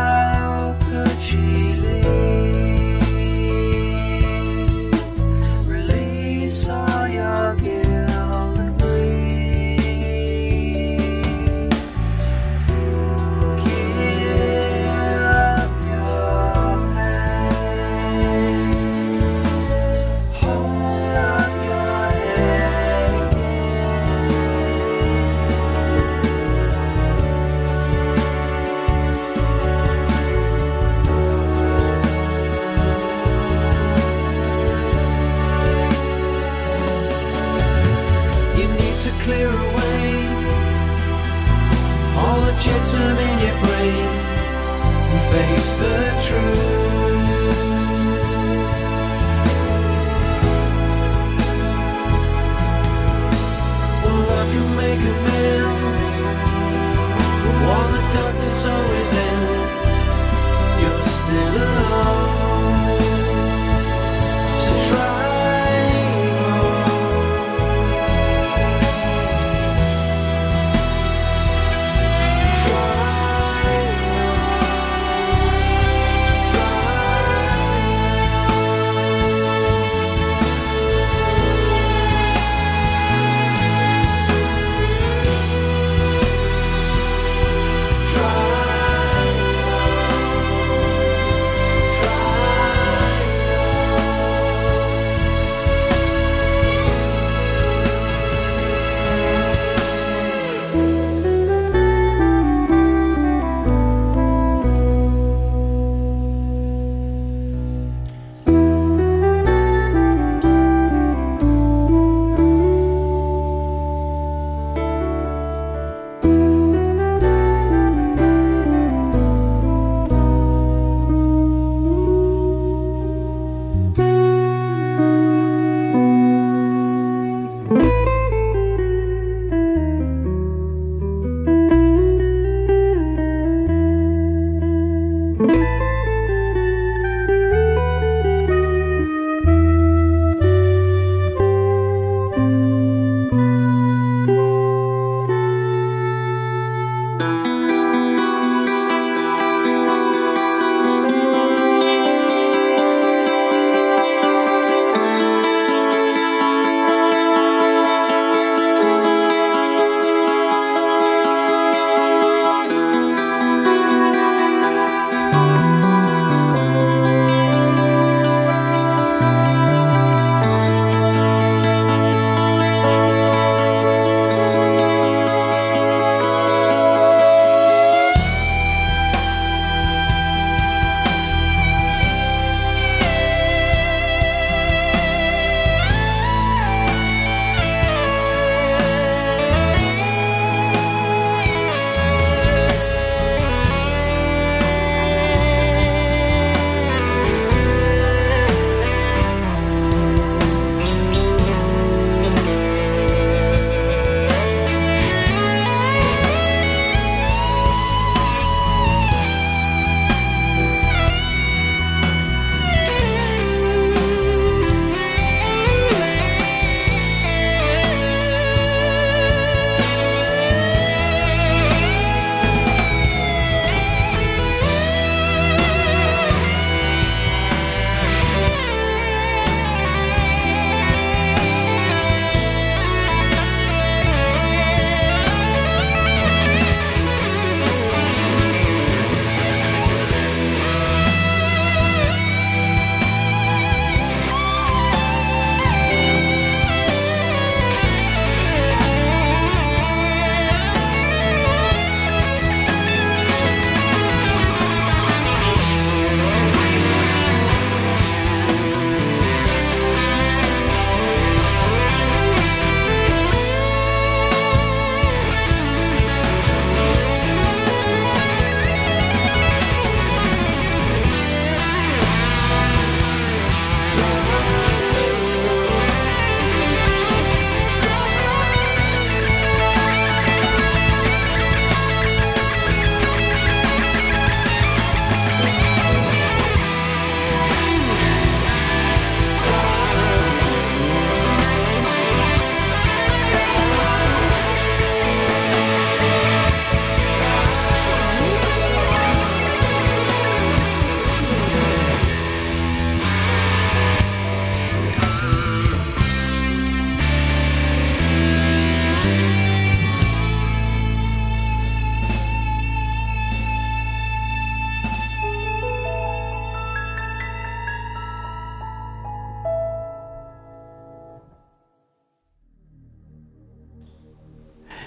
How could she leave?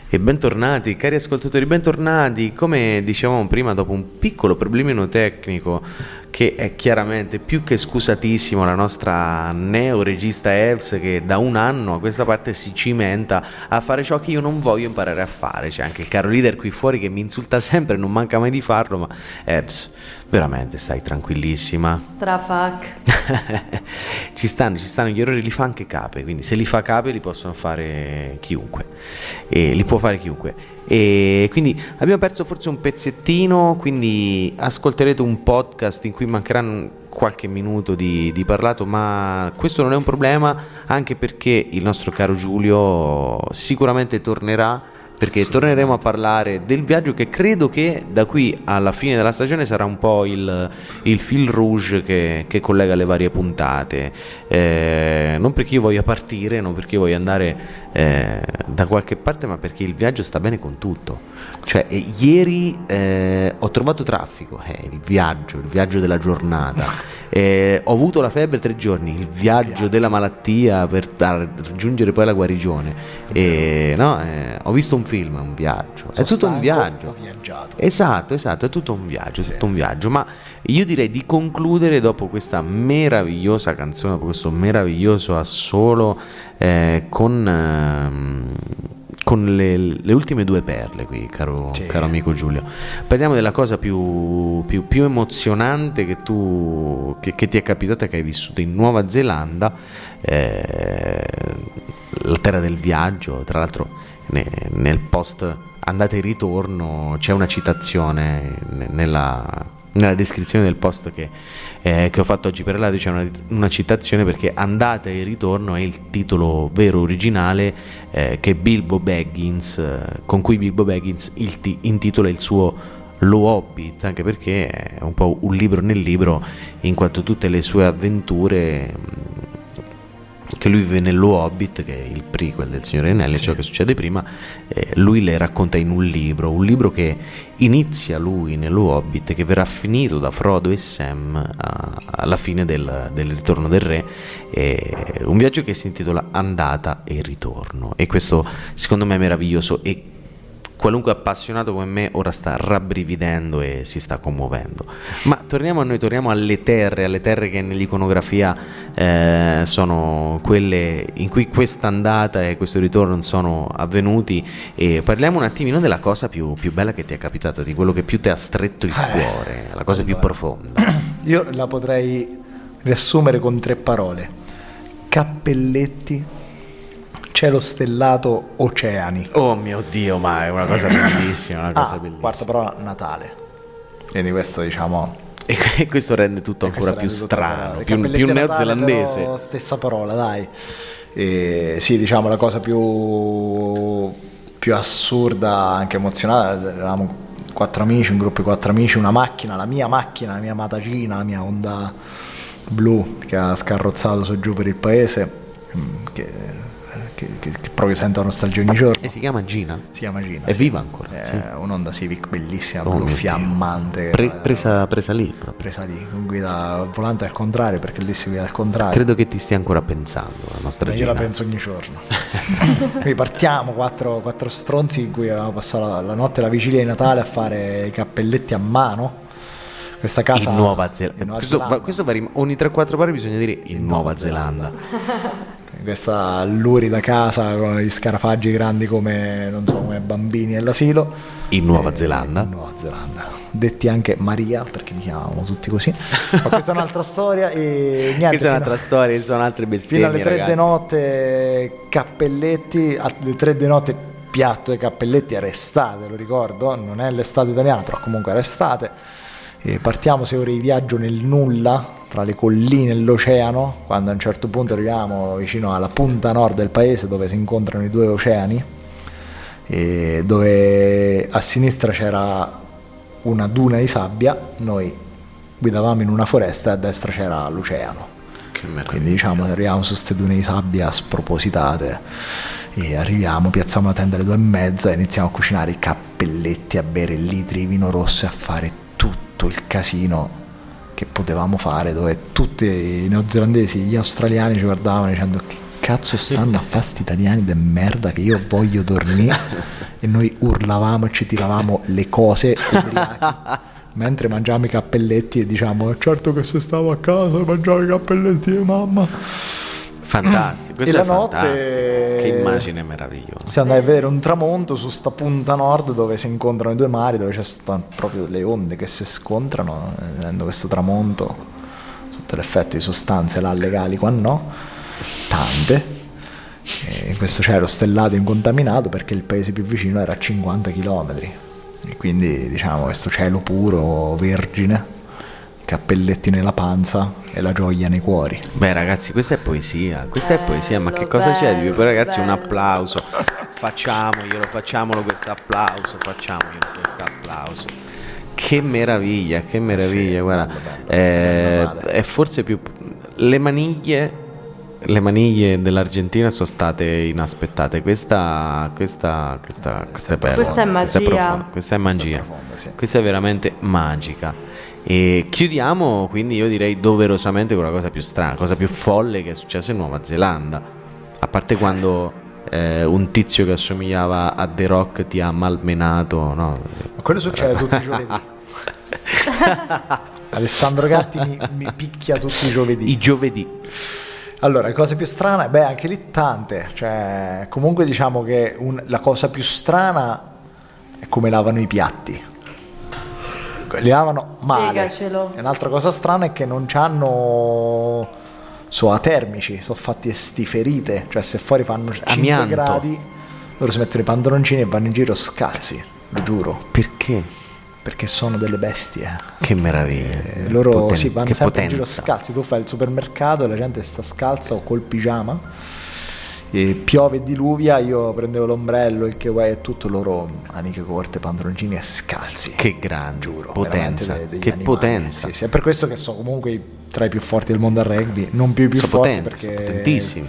E bentornati, cari ascoltatori, bentornati. Come dicevamo prima, dopo un piccolo problemino tecnico che è chiaramente più che scusatissimo, la nostra neoregista Evs, che da un anno a questa parte si cimenta a fare ciò che io non voglio imparare a fare. C'è anche il caro leader qui fuori che mi insulta sempre, non manca mai di farlo, ma Evs, veramente stai tranquillissima. Strafac. ci stanno, ci stanno gli errori, li fa anche Cape, quindi se li fa Cape li possono fare chiunque, e li può fare chiunque. E quindi abbiamo perso forse un pezzettino, quindi ascolterete un podcast in cui mancheranno qualche minuto di, di parlato, ma questo non è un problema, anche perché il nostro caro Giulio sicuramente tornerà, perché torneremo a parlare del viaggio che credo che da qui alla fine della stagione sarà un po' il, il fil rouge che, che collega le varie puntate. Eh, non perché io voglia partire, non perché io voglia andare eh, da qualche parte, ma perché il viaggio sta bene con tutto. Cioè, eh, ieri eh, ho trovato traffico, eh, il viaggio, il viaggio della giornata. Eh, ho avuto la febbre tre giorni, il viaggio, viaggio. della malattia per raggiungere poi la guarigione. E, no, eh, ho visto un film, un viaggio. Sono è tutto stanco, un viaggio. Ho viaggiato. Esatto, esatto, è tutto un viaggio, sì. tutto un viaggio. Ma io direi di concludere dopo questa meravigliosa canzone, dopo questo meraviglioso assolo, eh, con. Ehm, con le, le ultime due perle qui, caro, sì. caro amico Giulio. Parliamo della cosa più, più, più emozionante che tu che, che ti è capitata, che hai vissuto in Nuova Zelanda, eh, la terra del viaggio. Tra l'altro ne, nel post andata e ritorno c'è una citazione nella nella descrizione del post che, eh, che ho fatto oggi per la radio, c'è una, una citazione, perché andata e ritorno è il titolo vero originale eh, che Bilbo Baggins eh, con cui Bilbo Baggins il ti, intitola il suo Lo Hobbit, anche perché è un po' un libro nel libro, in quanto tutte le sue avventure che lui vive nello Hobbit, che è il prequel del Signore degli Anelli, sì. ciò che succede prima, eh, lui le racconta in un libro, un libro che inizia lui nello Hobbit, che verrà finito da Frodo e Sam a, alla fine del, del Ritorno del Re, eh, un viaggio che si intitola Andata e Ritorno, e questo secondo me è meraviglioso, e qualunque appassionato come me ora sta rabbrividendo e si sta commuovendo. Ma torniamo a noi, torniamo alle terre, alle terre che nell'iconografia eh, sono quelle in cui questa andata e questo ritorno sono avvenuti, e parliamo un attimino della cosa più, più bella che ti è capitata, di quello che più ti ha stretto il cuore, la cosa allora, più profonda. Io la potrei riassumere con tre parole: cappelletti, cielo stellato, oceani. Oh mio Dio, ma è una cosa bellissima, una cosa ah, bellissima. Quarta parola, Natale. Quindi questo, diciamo, e questo rende tutto ancora più strano, più, più neozelandese. Natale, stessa parola, dai. E, sì, diciamo la cosa più più assurda, anche emozionante, eravamo quattro amici, un gruppo di quattro amici, una macchina, la mia macchina, la mia Matagina, la mia Honda blu che ha scarrozzato su giù per il paese, che Che, che, che proprio sento la nostalgia ogni giorno. E si chiama Gina? Si chiama Gina. È sì. viva ancora? È sì. un'Honda Civic bellissima, oh blu fiammante. Pre- presa, presa lì proprio. Presa lì, con guida volante al contrario, perché lì si guida al contrario. Credo che ti stia ancora pensando la nostra Beh, Gina. io la penso ogni giorno. Quindi partiamo, quattro, quattro stronzi in cui avevamo passato la, la notte e la vigilia di Natale a fare i cappelletti a mano. Questa casa in Nuova Zelanda. Nuova questo, Zelanda. Va, questo va rim- ogni tre quattro parole bisogna dire in, in Nuova, Nuova Zelanda. Zelanda. Questa lurida casa con gli scarafaggi grandi come, non so, come bambini all'asilo. In Nuova Zelanda. In Nuova Zelanda. Detti anche Maria, perché li chiamavamo tutti così. Ma questa è un'altra storia. E niente, questa è un'altra storia, sono altre bestemmie. Fino alle tre di notte cappelletti, alle tre di notte piatto e cappelletti era estate, lo ricordo. Non è l'estate italiana, però comunque era estate. E partiamo sei ore di viaggio nel nulla, tra le colline e l'oceano, quando a un certo punto arriviamo vicino alla punta nord del paese, dove si incontrano i due oceani, e dove a sinistra c'era una duna di sabbia, noi guidavamo in una foresta e a destra c'era l'oceano. Che meraviglia. Quindi diciamo arriviamo su queste dune di sabbia spropositate e arriviamo, piazziamo la tenda alle due e mezza e iniziamo a cucinare i cappelletti, a bere litri di vino rosso e a fare tutto il casino che potevamo fare, dove tutti i neozelandesi, gli australiani ci guardavano dicendo: che cazzo stanno a fare sti italiani de merda che io voglio dormire. e noi urlavamo e ci tiravamo le cose ubriachi mentre mangiavamo i cappelletti e diciamo certo che se stavo a casa mangiavo i cappelletti di mamma. Fantastico, questo E è la notte- fantastico. Che immagine meravigliosa. Siamo andati a vedere un tramonto su sta punta nord dove si incontrano i due mari, dove c'è stanno proprio delle onde che si scontrano, vedendo questo tramonto sotto l'effetto di sostanze là legali, qua no, tante. E questo cielo stellato incontaminato perché il paese più vicino era a cinquanta chilometri e quindi diciamo questo cielo puro, vergine, cappelletti nella panza e la gioia nei cuori. Beh ragazzi, questa è poesia, questa è poesia, ma che Bello, cosa c'è di più? Poi ragazzi un bello. applauso, facciamoglielo, facciamolo questo applauso, facciamoglielo questo applauso. Che meraviglia, che meraviglia, Sì, guarda, bello, bello, eh, bello, vale. è forse più... Le maniglie, le maniglie dell'Argentina sono state inaspettate, questa, questa, questa, questa è bella. Questa è magia. profonda, questa è magia, profonda, sì. questa è veramente magica. E chiudiamo quindi io direi doverosamente con la cosa più strana, la cosa più folle che è successa in Nuova Zelanda, a parte quando eh, un tizio che assomigliava a The Rock ti ha malmenato, no? Ma quello succede tutti i giovedì. Alessandro Gatti mi, mi picchia tutti i giovedì. I giovedì. Allora, cosa più strana? Beh, anche lì tante. Cioè, comunque diciamo che un- la cosa più strana è come lavano i piatti. Li lavano male. Spiegacelo. E un'altra cosa strana è che non c'hanno so atermici, sono fatti sti ferite. Cioè, se fuori fanno cinque Amianto. gradi, loro si mettono i pantaloncini e vanno in giro scalzi, lo giuro. Perché? Perché sono delle bestie. Che meraviglia. Eh, loro Poten- sì, vanno che sempre in potenza. giro scalzi. Tu fai il supermercato e la gente sta scalza o col pigiama e piove e diluvia, io prendevo l'ombrello, il kiwi e tutto, loro maniche corte, pantaloncini e scalzi. Che grande, Giuro, potenza, veramente de- degli che animali. potenza. Sì, sì, è per questo che sono comunque i- tra i più forti del mondo al rugby, non più i più Sono forti potenti, perché sono potentissimi.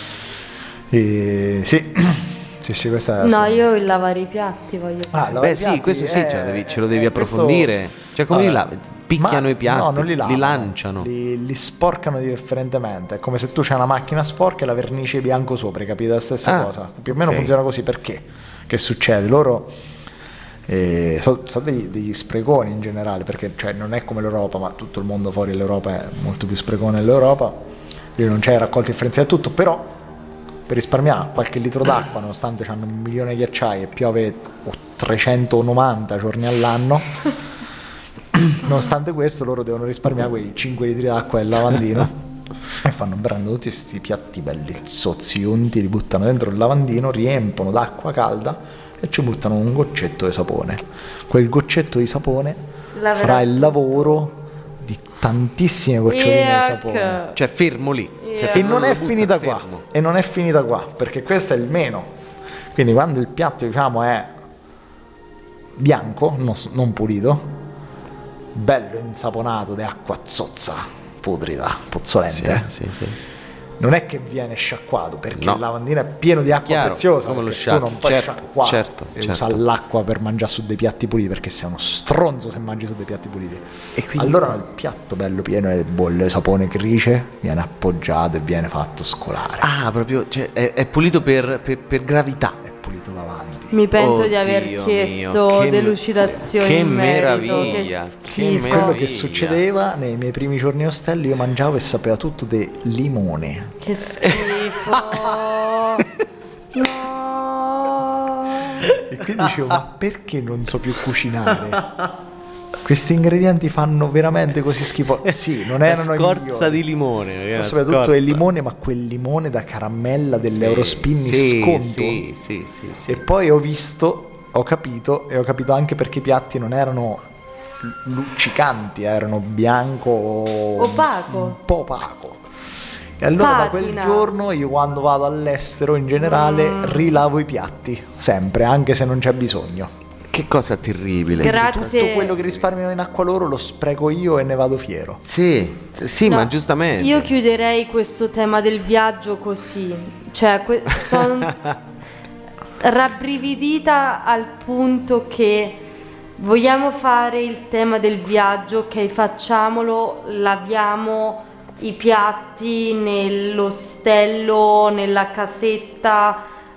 E, sì. Sì, sì, questa è No, io il lavare i piatti voglio Ah, fare. lavare Beh i sì, piatti, questo sì, eh, ce lo devi, ce lo devi eh, questo- approfondire. Cioè come li Vabbè. lavi? Picchiano Ma- i piatti, no, non li, li lavano, lanciano. li, li sporcano differentemente. È come se tu c'hai una macchina sporca e la vernice bianco sopra, hai capito? La stessa Ah, cosa. Più o meno ok. funziona così. Perché? Che succede? Loro eh, sono so degli, degli spreconi in generale, perché cioè, non è come l'Europa, ma tutto il mondo fuori l'Europa è molto più sprecone dell'Europa. Lì non c'è raccolta differenziata e tutto, però per risparmiare qualche litro d'acqua, nonostante hanno un milione di ghiacciai e piove trecentonovanta giorni all'anno, nonostante questo loro devono risparmiare quei cinque litri d'acqua del lavandino e fanno prendono tutti questi piatti belli zozzionti, li buttano dentro il lavandino, riempono d'acqua calda e ci buttano un goccetto di sapone. Quel goccetto di sapone Laverà farà il tutto. lavoro di tantissime goccioline di Yuck. sapone. Cioè fermo lì. Cioè, E non è butta finita qua, fermo. e non è finita qua, perché questo è il meno. Quindi quando il piatto diciamo è bianco, non, non pulito, bello insaponato di acqua zozza, putrida, puzzolente, Sì, sì, sì. non è che viene sciacquato, perché No. il lavandino è pieno di acqua Chiaro, preziosa, come lo perché sciacqui, tu non puoi certo, sciacquare certo, e certo. usare l'acqua per mangiare su dei piatti puliti, perché sei uno stronzo se mangi su dei piatti puliti. E quindi- Allora il piatto bello pieno di bolle di sapone grigie viene appoggiato e viene fatto scolare. Ah, proprio, cioè, è, è pulito per, per- per gravità. È pulito davanti. Mi pento di Oddio aver mio, chiesto che- delucidazioni che in merito, meraviglia, che che schifo. meraviglia. Quello che succedeva nei miei primi giorni in ostello, io mangiavo e sapeva tutto di limone. Che schifo. No. E quindi dicevo, ma perché non so più cucinare? Questi ingredienti fanno veramente così schifo. Sì, non erano i scorza migliori. di limone, ragazzi. Soprattutto il limone, ma quel limone da caramella dell'Eurospin sì, sconto. Sì, sì, sì, sì. E poi ho visto, ho capito, e ho capito anche perché i piatti non erano luccicanti, erano bianco Opaco. un po' opaco. E allora da quel Patina. giorno io quando vado all'estero in generale Mm. rilavo i piatti, sempre, anche se non c'è bisogno. Che cosa terribile. Grazie. Tutto quello che risparmio in acqua loro lo spreco io e ne vado fiero. Sì, sì, No, ma giustamente. Io chiuderei questo tema del viaggio così. Cioè, que- sono rabbrividita al punto che vogliamo fare il tema del viaggio, ok, facciamolo, laviamo i piatti nell'ostello, nella casetta,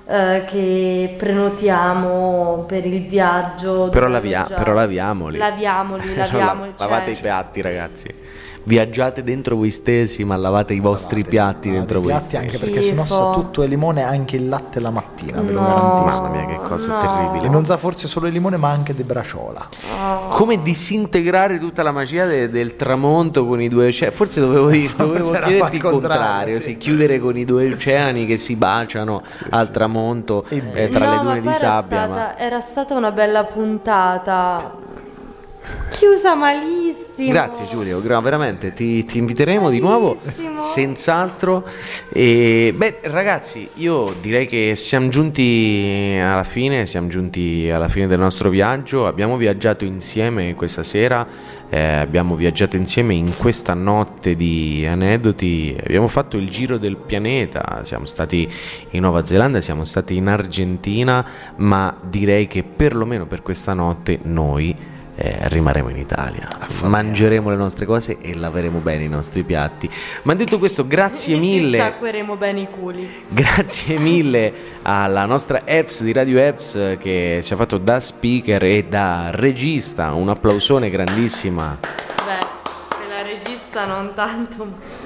eh, che prenotiamo per il viaggio. Però, dobbiamo lavia- già- però laviamoli. Laviamoli, laviamoli. La- lavate cioè- i piatti, ragazzi. Viaggiate dentro voi stessi, ma lavate i vostri Lavate- piatti lavate dentro i voi piatti, stessi. anche perché sennò Schifo. sa tutto il limone, anche il latte la mattina, ve lo No. garantisco. Mamma mia, che cosa No. terribile. E non sa forse solo il limone, ma anche di braciola. Come disintegrare tutta la magia de- del tramonto con i due oceani? Forse dovevo, dire, dovevo Forse era chiederti il al contrario, contrario, sì. sì, chiudere con i due oceani che si baciano al sì. tramonto E eh, tra No, le ma dune poi di era sabbia. stata, Ma... era stata una bella puntata. Chiusa malissimo. Grazie Giulio, gra- veramente ti, ti inviteremo di nuovo, Malissimo. senz'altro. E, beh ragazzi, io direi che siamo giunti alla fine, siamo giunti alla fine del nostro viaggio. Abbiamo viaggiato insieme questa sera, eh, abbiamo viaggiato insieme in questa notte di aneddoti, abbiamo fatto il giro del pianeta, siamo stati in Nuova Zelanda, siamo stati in Argentina, ma direi che perlomeno per questa notte noi Eh, rimarremo in Italia, mangeremo le nostre cose e laveremo bene i nostri piatti. Ma detto questo, grazie E ci mille, sciacqueremo bene i culi. grazie mille alla nostra Eps di Radio Eps che ci ha fatto da speaker e da regista. Un applausone grandissima. Beh, per la regista non tanto.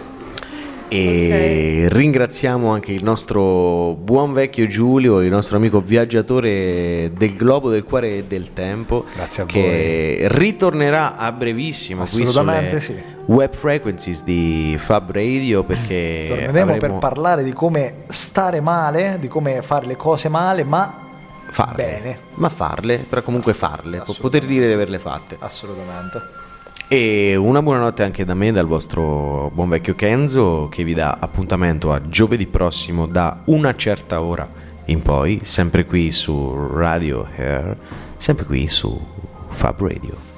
E ringraziamo anche il nostro buon vecchio Giulio, il nostro amico viaggiatore del globo, del cuore e del tempo, Grazie a che ritornerà a brevissimo qui Assolutamente sulle sì. Web Frequencies di Fab Radio, perché Torneremo avremo per parlare di come stare male, di come fare le cose male, ma farle, bene. ma farle, però comunque farle, poter dire di averle fatte. assolutamente. E una buonanotte anche da me, dal vostro buon vecchio Kenzo, che vi dà appuntamento a giovedì prossimo da una certa ora in poi, sempre qui su Radio Hair, sempre qui su Fab Radio.